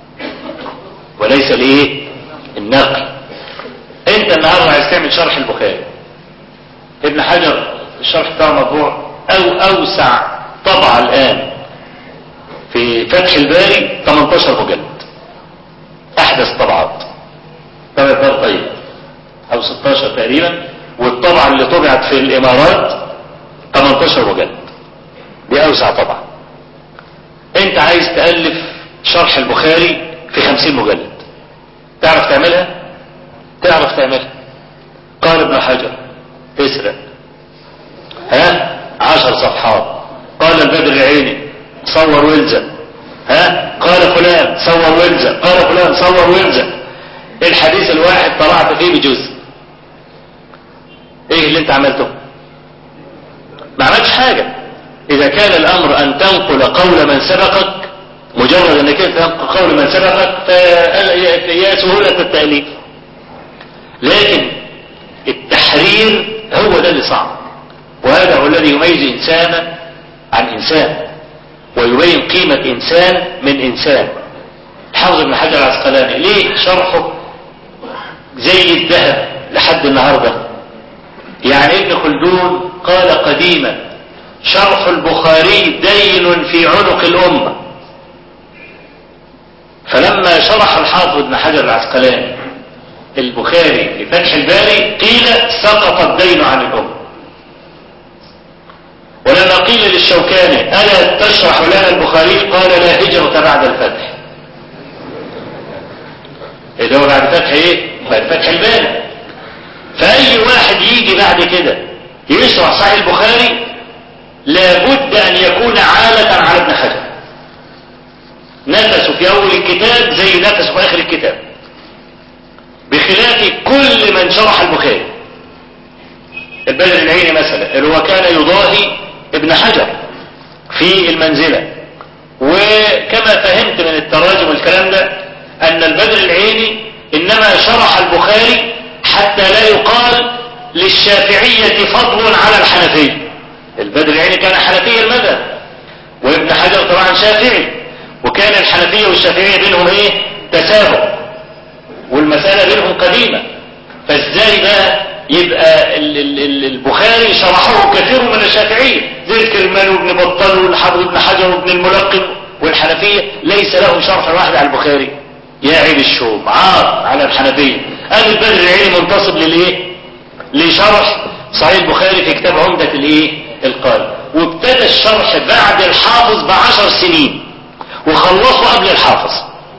وليس الايه؟ النقل. انت النهارده عايز تعمل شرح البخاري، ابن حجر الشرح بتاعه مطبوع او اوسع طبعة الان في فتح الباري ثمانية عشر مجلد، احدث طبعات، طبعة دار طيب او ستة عشر تقريبا، والطبعة اللي طبعت في الامارات ثمانية عشر مجلد، دي اوسع طبعة. انت عايز تألف شرح البخاري في خمسين مجلد، تعرف تعملها؟ تعرف تعملها. قال ابن حجر اسرق، ها عشر صفحات. قال البدر العيني صور والزق، ها قال فلان صور والزق، قال فلان صور والزق. الحديث الواحد طلعت فيه بجزء. ايه اللي انت عملته؟ ما عملتش حاجة. اذا كان الامر ان تنقل قول من سبقك، مجرد انك انت تنقل قول من سبقك فهي سهولة التأليف، لكن التحرير هو ده اللي صعب، وهذا هو الذي يميز انسانا عن انسان، ويبين قيمة انسان من انسان. حافظ ابن حجر العسقلاني ليه شرحه زي الذهب لحد النهاردة؟ يعني ابن خلدون قال قديما شرح البخاري دين في عنق الامة، فلما شرح الحافظ ابن حجر العسقلاني البخاري في فتح الباري قيل سقط الدين عن الامة. ولما قيل للشوكاني ألا تشرح لنا البخاري قال لا هجرة بعد الفتح. إذا هو بعد فتح ايه؟ بعد فتح الباري. فأي واحد يجي بعد كده يشرح صحيح البخاري لابد أن يكون عالة على ابن حجر، نفسه في أول الكتاب زي نفسه في آخر الكتاب، بخلاف كل من شرح البخاري. البدر العيني مثلا اللي هو كان يضاهي ابن حجر في المنزلة، وكما فهمت من التراجم والكلام ده أن البدر العيني إنما شرح البخاري حتى لا يقال للشافعية فضل على الحنفية. البدر العيني كان حنفي المذهب، وابن حجر طبعا شافعي، وكان الحنفية والشافعية بينهم ايه؟ تسابق، والمسألة بينهم قديمة. فازاي بقى يبقى ال ال ال البخاري شرحه كثير من الشافعية زي الكرماني وابن بطال والحافظ ابن حجر وابن الملقن، والحنفية ليس لهم شرح واحد على البخاري؟ يا عيب الشوم، عار على الحنفية. قال البدر العيني منتصب للايه؟ لشرح صحيح البخاري في كتاب عمدة الايه؟ القارئ، وابتدى الشرح بعد الحافظ بعشر سنين وخلصوا قبل الحافظ.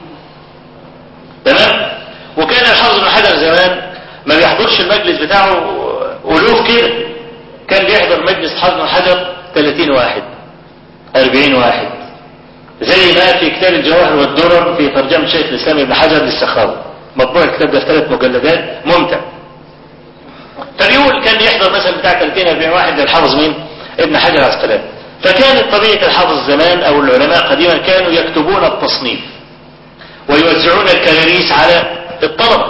تمام؟ وكان الحافظ ابن حجر زمان ما بيحضرش المجلس بتاعه ألوف كده، كان بيحضر مجلس حافظ ابن حجر ثلاثين واحد أربعين واحد، زي ما في كتاب الجواهر والدرر في ترجمة شيخ الإسلام ابن حجر للسخاوي، مطبوع الكتاب ده في ثلاث مجلدات ممتع. فبيقول كان يحضر مثلا بتاع ثلاثين أربعين واحد للحافظ مين؟ ابن حجر العسقلاني. فكانت طبيعة الحافظ زمان او العلماء قديما كانوا يكتبون التصنيف ويوزعون الكراريس على الطلبة،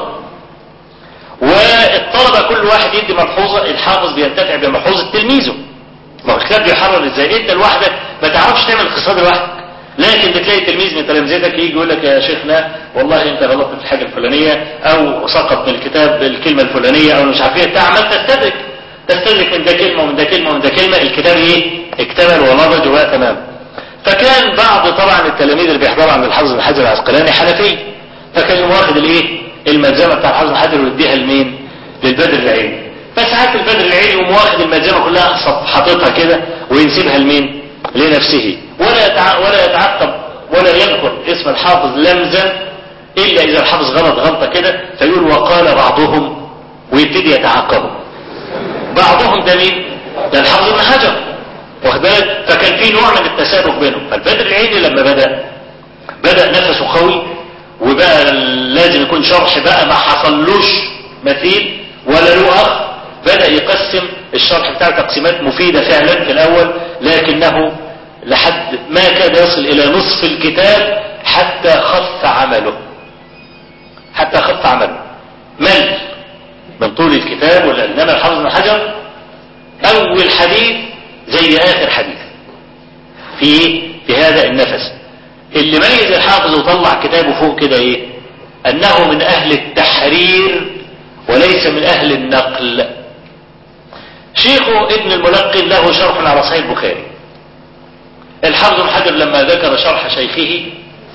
والطلبة كل واحد يدي ملحوظة، الحافظ بينتفع بملحوظة تلميذه، ما هو الكتاب بيحرر ازاي؟ انت لوحدك ما تعرفش تعمل اقتصاد لوحدك، لكن بتلاقي تلميذ من تلامذتك يجي يقول لك يا شيخنا والله انت غلطت في الحاجه الفلانيه، او سقط من الكتاب الكلمه الفلانيه، او مش عارف ايه، تعمل تستدرك تستدرك من ده كلمه ومن ده كلمه ومن ده كلمه، الكتاب ايه؟ اكتمل ونضج وبقى تمام. فكان بعض طبعا التلاميذ اللي بيحضروا عند الحافظ بن حجر العسقلاني حنفي، فكان يقوم واخد الايه؟ الملزمه بتاع الحافظ بن حجر ويديها لمين؟ للبدر العيني. فساعات البدر العيني يقوم واخد الملزمه كلها حاططها كده وينسبها لمين؟ لنفسه، ولا يتع... ولا يتعقب ولا يذكر اسم الحافظ لمزا الا اذا الحافظ غلط غلطه كده فيقول وقال بعضهم، ويبتدي يتعقبه. بعضهم ده مين؟ ده الحافظ ابن حجر، واخد بالك؟ فكان في نوع من التسابق بينهم. فالبدر العيني لما بدا بدا نفسه قوي، وبقى لازم يكون شرح بقى ما حصلوش مثيل ولا له اخ، بدا يقسم الشرح بتاعه تقسيمات مفيده فعلا في الاول، لكنه لحد ما كاد يصل الى نصف الكتاب حتى خف عمله حتى خف عمله مل من طول الكتاب. انما الحافظ ابن حجر اول حديث زي اخر حديث في في هذا النفس. اللي ميز الحافظ وطلع كتابه فوق كده ايه؟ انه من اهل التحرير وليس من اهل النقل. شيخه ابن الملقن له شرح على صحيح البخاري. الحافظ ابن حجر لما ذكر شرح شيخه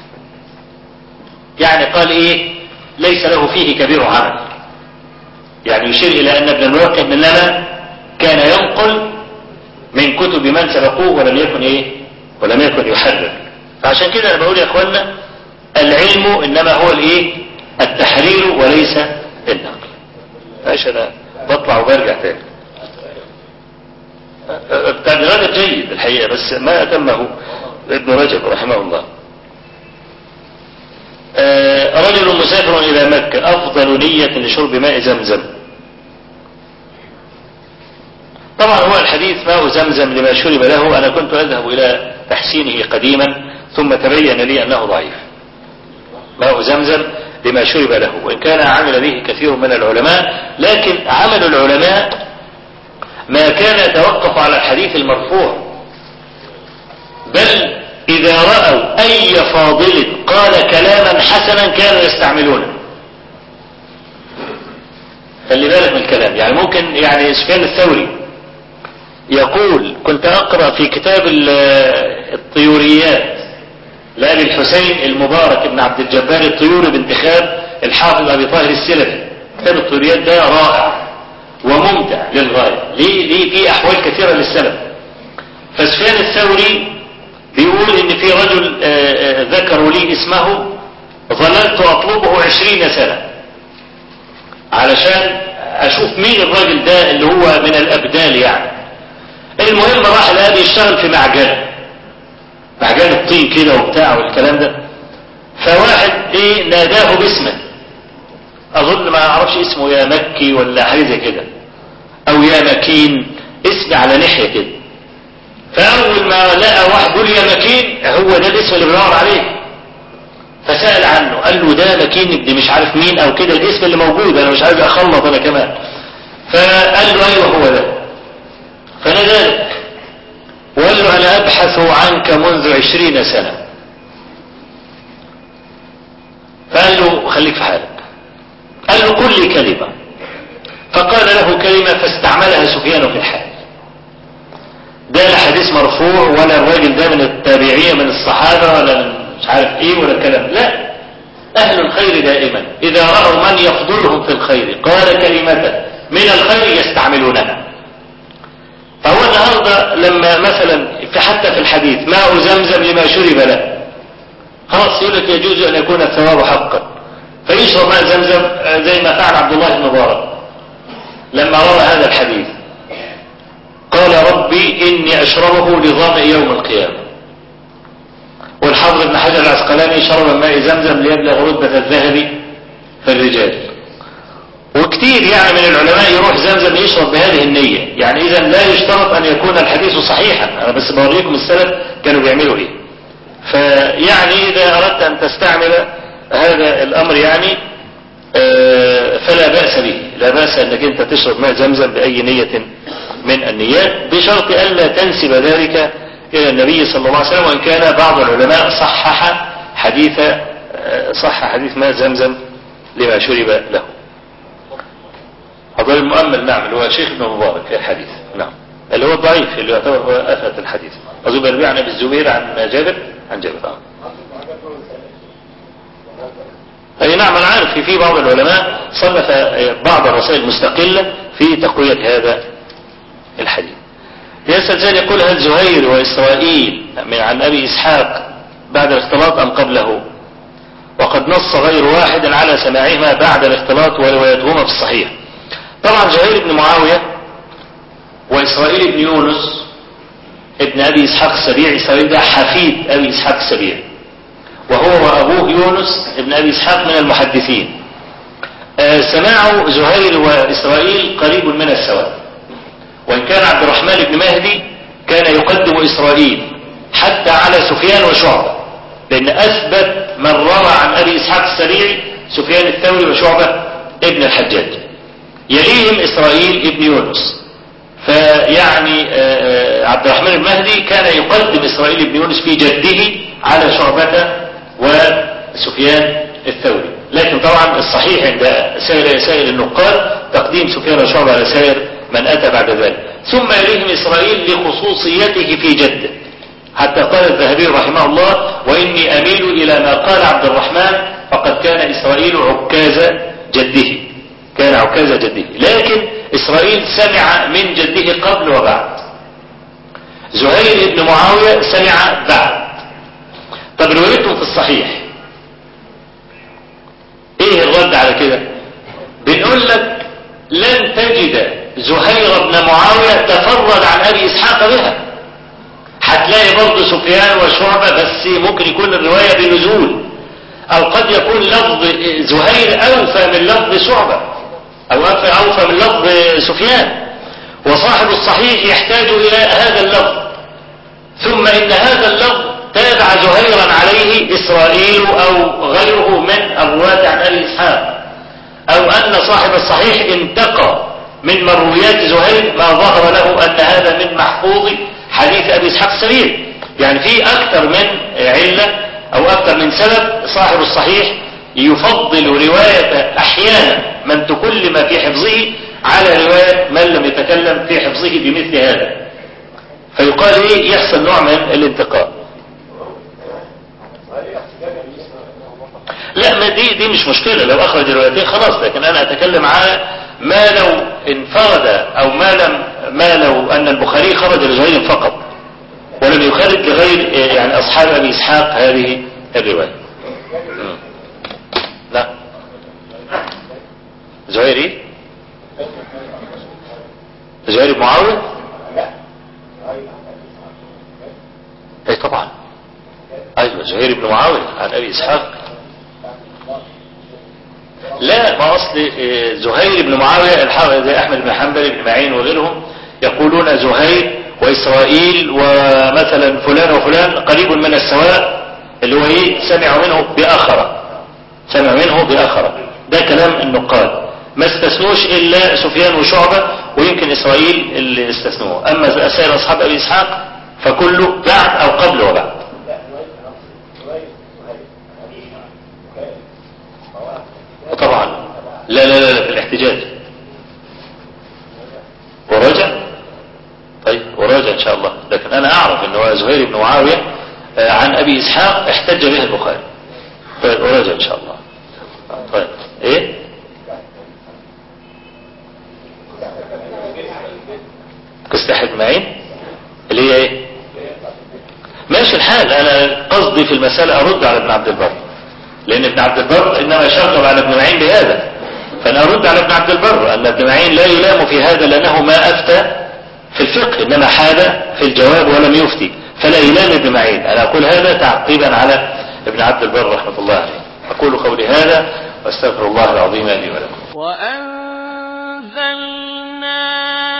يعني قال ايه؟ ليس له فيه كبير عمل، يعني يشير الى ان ابن الملقن انما كان ينقل من كتب من سبقوه ولم يكن ايه؟ ولم يكن يحرر. فعشان كده انا بقول يا اخوانا العلم انما هو الايه؟ التحرير وليس النقل. عايش انا بطلع وبرجع تاني. ابن رجب جيد الحقيقة بس ما أتمه ابن رجب رحمه الله. آه رجل مسافر إلى مكة أفضل نية لشرب ماء زمزم. طبعا هو الحديث ماء زمزم لما شرب له أنا كنت أذهب إلى تحسينه قديما ثم تبين لي أنه ضعيف. ماء زمزم لما شرب له، وإن كان عمل به كثير من العلماء، لكن عمل العلماء ما كان يتوقف على الحديث المرفوع، بل إذا رأوا أي فاضل قال كلاما حسنا كانوا يستعملونه. خلي بالك من الكلام، يعني ممكن يعني سفيان الثوري يقول كنت أقرأ في كتاب الطيوريات لأبي الحسين المبارك بن عبد الجبار الطيوري بانتخاب الحافظ أبي طاهر السلفي. كتاب الطيوريات ده رائع وممتع للغاية، ليه ليه في أحوال كثيرة للسلف. فسفيان الثوري بيقول إن في رجل ذكروا لي اسمه ظللت أطلبه عشرين سنة علشان أشوف مين الراجل ده اللي هو من الأبدال يعني. المهم راح لقى يشتغل في معجنة معجنة الطين كده وبتاع والكلام ده، فواحد ايه ناداه باسمه، اظن ما اعرفش اسمه يا مكي ولا حاجه زي كده او يا مكين، اسم على ناحيه كده. فاول ما لقى واحد بيقول يا مكين هو ده الاسم اللي بيدور عليه، فسأل عنه قال له ده مكين ابن مش عارف مين او كده، الاسم اللي موجود انا مش عارف اخلط انا كمان. فقال له ايوه هو ده، فناداه وقال له انا ابحث عنك منذ عشرين سنة. فقال له خليك في حالك، قال له قل لي كلمة، فقال له كلمة فاستعملها سفيان في الحال. ده لا حديث مرفوع ولا الراجل ده من التابعين من الصحابة ولا من مش عارف ايه ولا الكلام، لا، اهل الخير دائما اذا رأوا من يفضلهم في الخير قال كلمة من الخير يستعملونها. فهو النهاردة لما مثلا في حتى في الحديث ماء زمزم لما شرب له، خلاص يقول لك يجوز ان يكون الثواب حقا فيشرب ماء زمزم زي ما فعل عبد الله بن مبارك لما روى هذا الحديث قال ربي اني اشربه لظمأ يوم القيامة. والحافظ ابن حجر العسقلاني شرب ماء زمزم ليبلغ رتبة الذهب في الرجال. وكتير يعني من العلماء يروح زمزم يشرب بهذه النية، يعني اذا لا يشترط ان يكون الحديث صحيحا، انا بس بوريكم السلف كانوا بيعملوا ايه. فيعني اذا اردت ان تستعمل هذا الامر يعني فلا بأس به، لا بأس انك انت تشرب ماء زمزم باي نية من النيات، بشرط ألا تنسب ذلك إلى النبي صلى الله عليه وسلم. وإن كان بعض العلماء صحح حديث صح حديث ماء زمزم لما شرب له. هذا المؤمل نعم اللي هو شيخ ابن مبارك في الحديث، نعم اللي هو ضعيف اللي يعتبر هو أثبت الحديث. الزبير عن أبي الزبير عن جابر عن جابر آه. أي نعم أنا عارف في في بعض العلماء صنف بعض الرسائل المستقلة في تقوية هذا الحديث. يسأل سائل يقول هل زهير وإسرائيل من عن أبي إسحاق بعد الاختلاط أم قبله؟ وقد نص غير واحد على سماعهما بعد الاختلاط وروايتهما في الصحيح. طبعا زهير بن معاوية وإسرائيل بن يونس ابن أبي إسحاق السبيعي، إسرائيل ده حفيد أبي إسحاق السبيعي، وهو وأبوه يونس ابن أبي إسحاق من المحدثين. آه سماع زهير وإسرائيل قريب من السواء، وإن كان عبد الرحمن بن مهدي كان يقدم إسرائيل حتى على سفيان وشعبة، لأن أثبت من روى عن أبي إسحاق السبيعي سفيان الثوري وشعبة ابن الحجاج، يليهم إسرائيل ابن يونس. فيعني عبد الرحمن بن مهدي كان يقدم إسرائيل ابن يونس في جده على شعبة وسفيان الثوري، لكن طبعا الصحيح عند سائر سائر النقاد تقديم سفيان وشعبة على سائر من أتى بعد ذلك. ثم يليهم إسرائيل لخصوصيته في جده، حتى قال الذهبي رحمه الله وإني أميل إلى ما قال عبد الرحمن فقد كان إسرائيل عكاز جده، كان عكاز جده، لكن إسرائيل سمع من جده قبل وبعد. زهير بن معاوية سمع بعد. طب روايته في الصحيح ايه الرد على كده؟ بنقول لك لن تجد زهير بن معاوية تفرد عن أبي إسحاق بها، هتلاقي برضه سفيان وشعبة، بس ممكن يكون الرواية بنزول، أو قد يكون لفظ زهير أوفى من لفظ شعبة، أو أوفى من لفظ سفيان، وصاحب الصحيح يحتاج إلى هذا اللفظ. ثم إن هذا اللفظ تابع زهيرا عليه إسرائيل أو غيره من الرواة عن أبي إسحاق، أو أن صاحب الصحيح انتقى من مرويات زهير ما ظهر له أن هذا من محفوظ حديث أبي إسحاق السبيعي. يعني في أكثر من علة أو أكثر من سبب صاحب الصحيح يفضل رواية أحيانا من تكلم في حفظه على رواية من لم يتكلم في حفظه بمثل هذا، فيقال إيه يحصل نوع من الانتقاء. لا ما دي دي مش مشكلة لو أخرج روايتين خلاص، لكن أنا أتكلم على ما لو انفرد أو ما لم ما لو أن البخاري خرج لزهير فقط ولم يخرج لغير يعني أصحاب أبي إسحاق هذه الرواية. لا زهير إيه؟ زهير بن معاوية؟ أي طبعا أيوة زهير بن معاوية عن أبي إسحاق. لا ما أصل زهير بن معاوية الحافظ زي أحمد بن حنبل بن معين وغيرهم يقولون زهير وإسرائيل ومثلا فلان وفلان قريب من السواء، اللي هو إيه سمعوا منه بآخرة، سمع منه بآخرة، ده كلام النقاد. ما استثنوش إلا سفيان وشعبة ويمكن إسرائيل اللي استثنوه، أما سائر أصحاب أبي إسحاق فكله بعد أو قبل وبعد. طبعا لا لا لا في الاحتجاج وراجع. طيب وراجع ان شاء الله، لكن انا اعرف ان هو زهير بن معاوية عن ابي اسحاق احتج به البخاري. طيب وراجع ان شاء الله. طيب ايه قصة احد معين اللي هي ايه ماشي الحال. انا قصدي في المسألة ارد على ابن عبد البر، لان ابن عبد البر انما شغب على ابن معين بهذا، فانا ارد على ابن عبد البر ان ابن معين لا يلام في هذا لانه ما افتى في الفقه انما حاد في الجواب ولم يفتي، فلا يلام ابن معين. انا اقول هذا تعقيبا على ابن عبد البر رحمه الله عليه. اقول قولي هذا واستغفر الله العظيم لي ولكم. وأنزلنا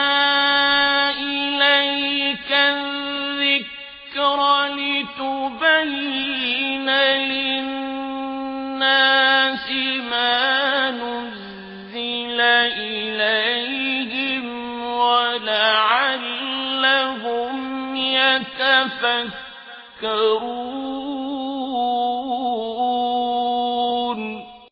إليك الذكر لتبين للناس ما نزل إليهم ولعلهم يتفكرون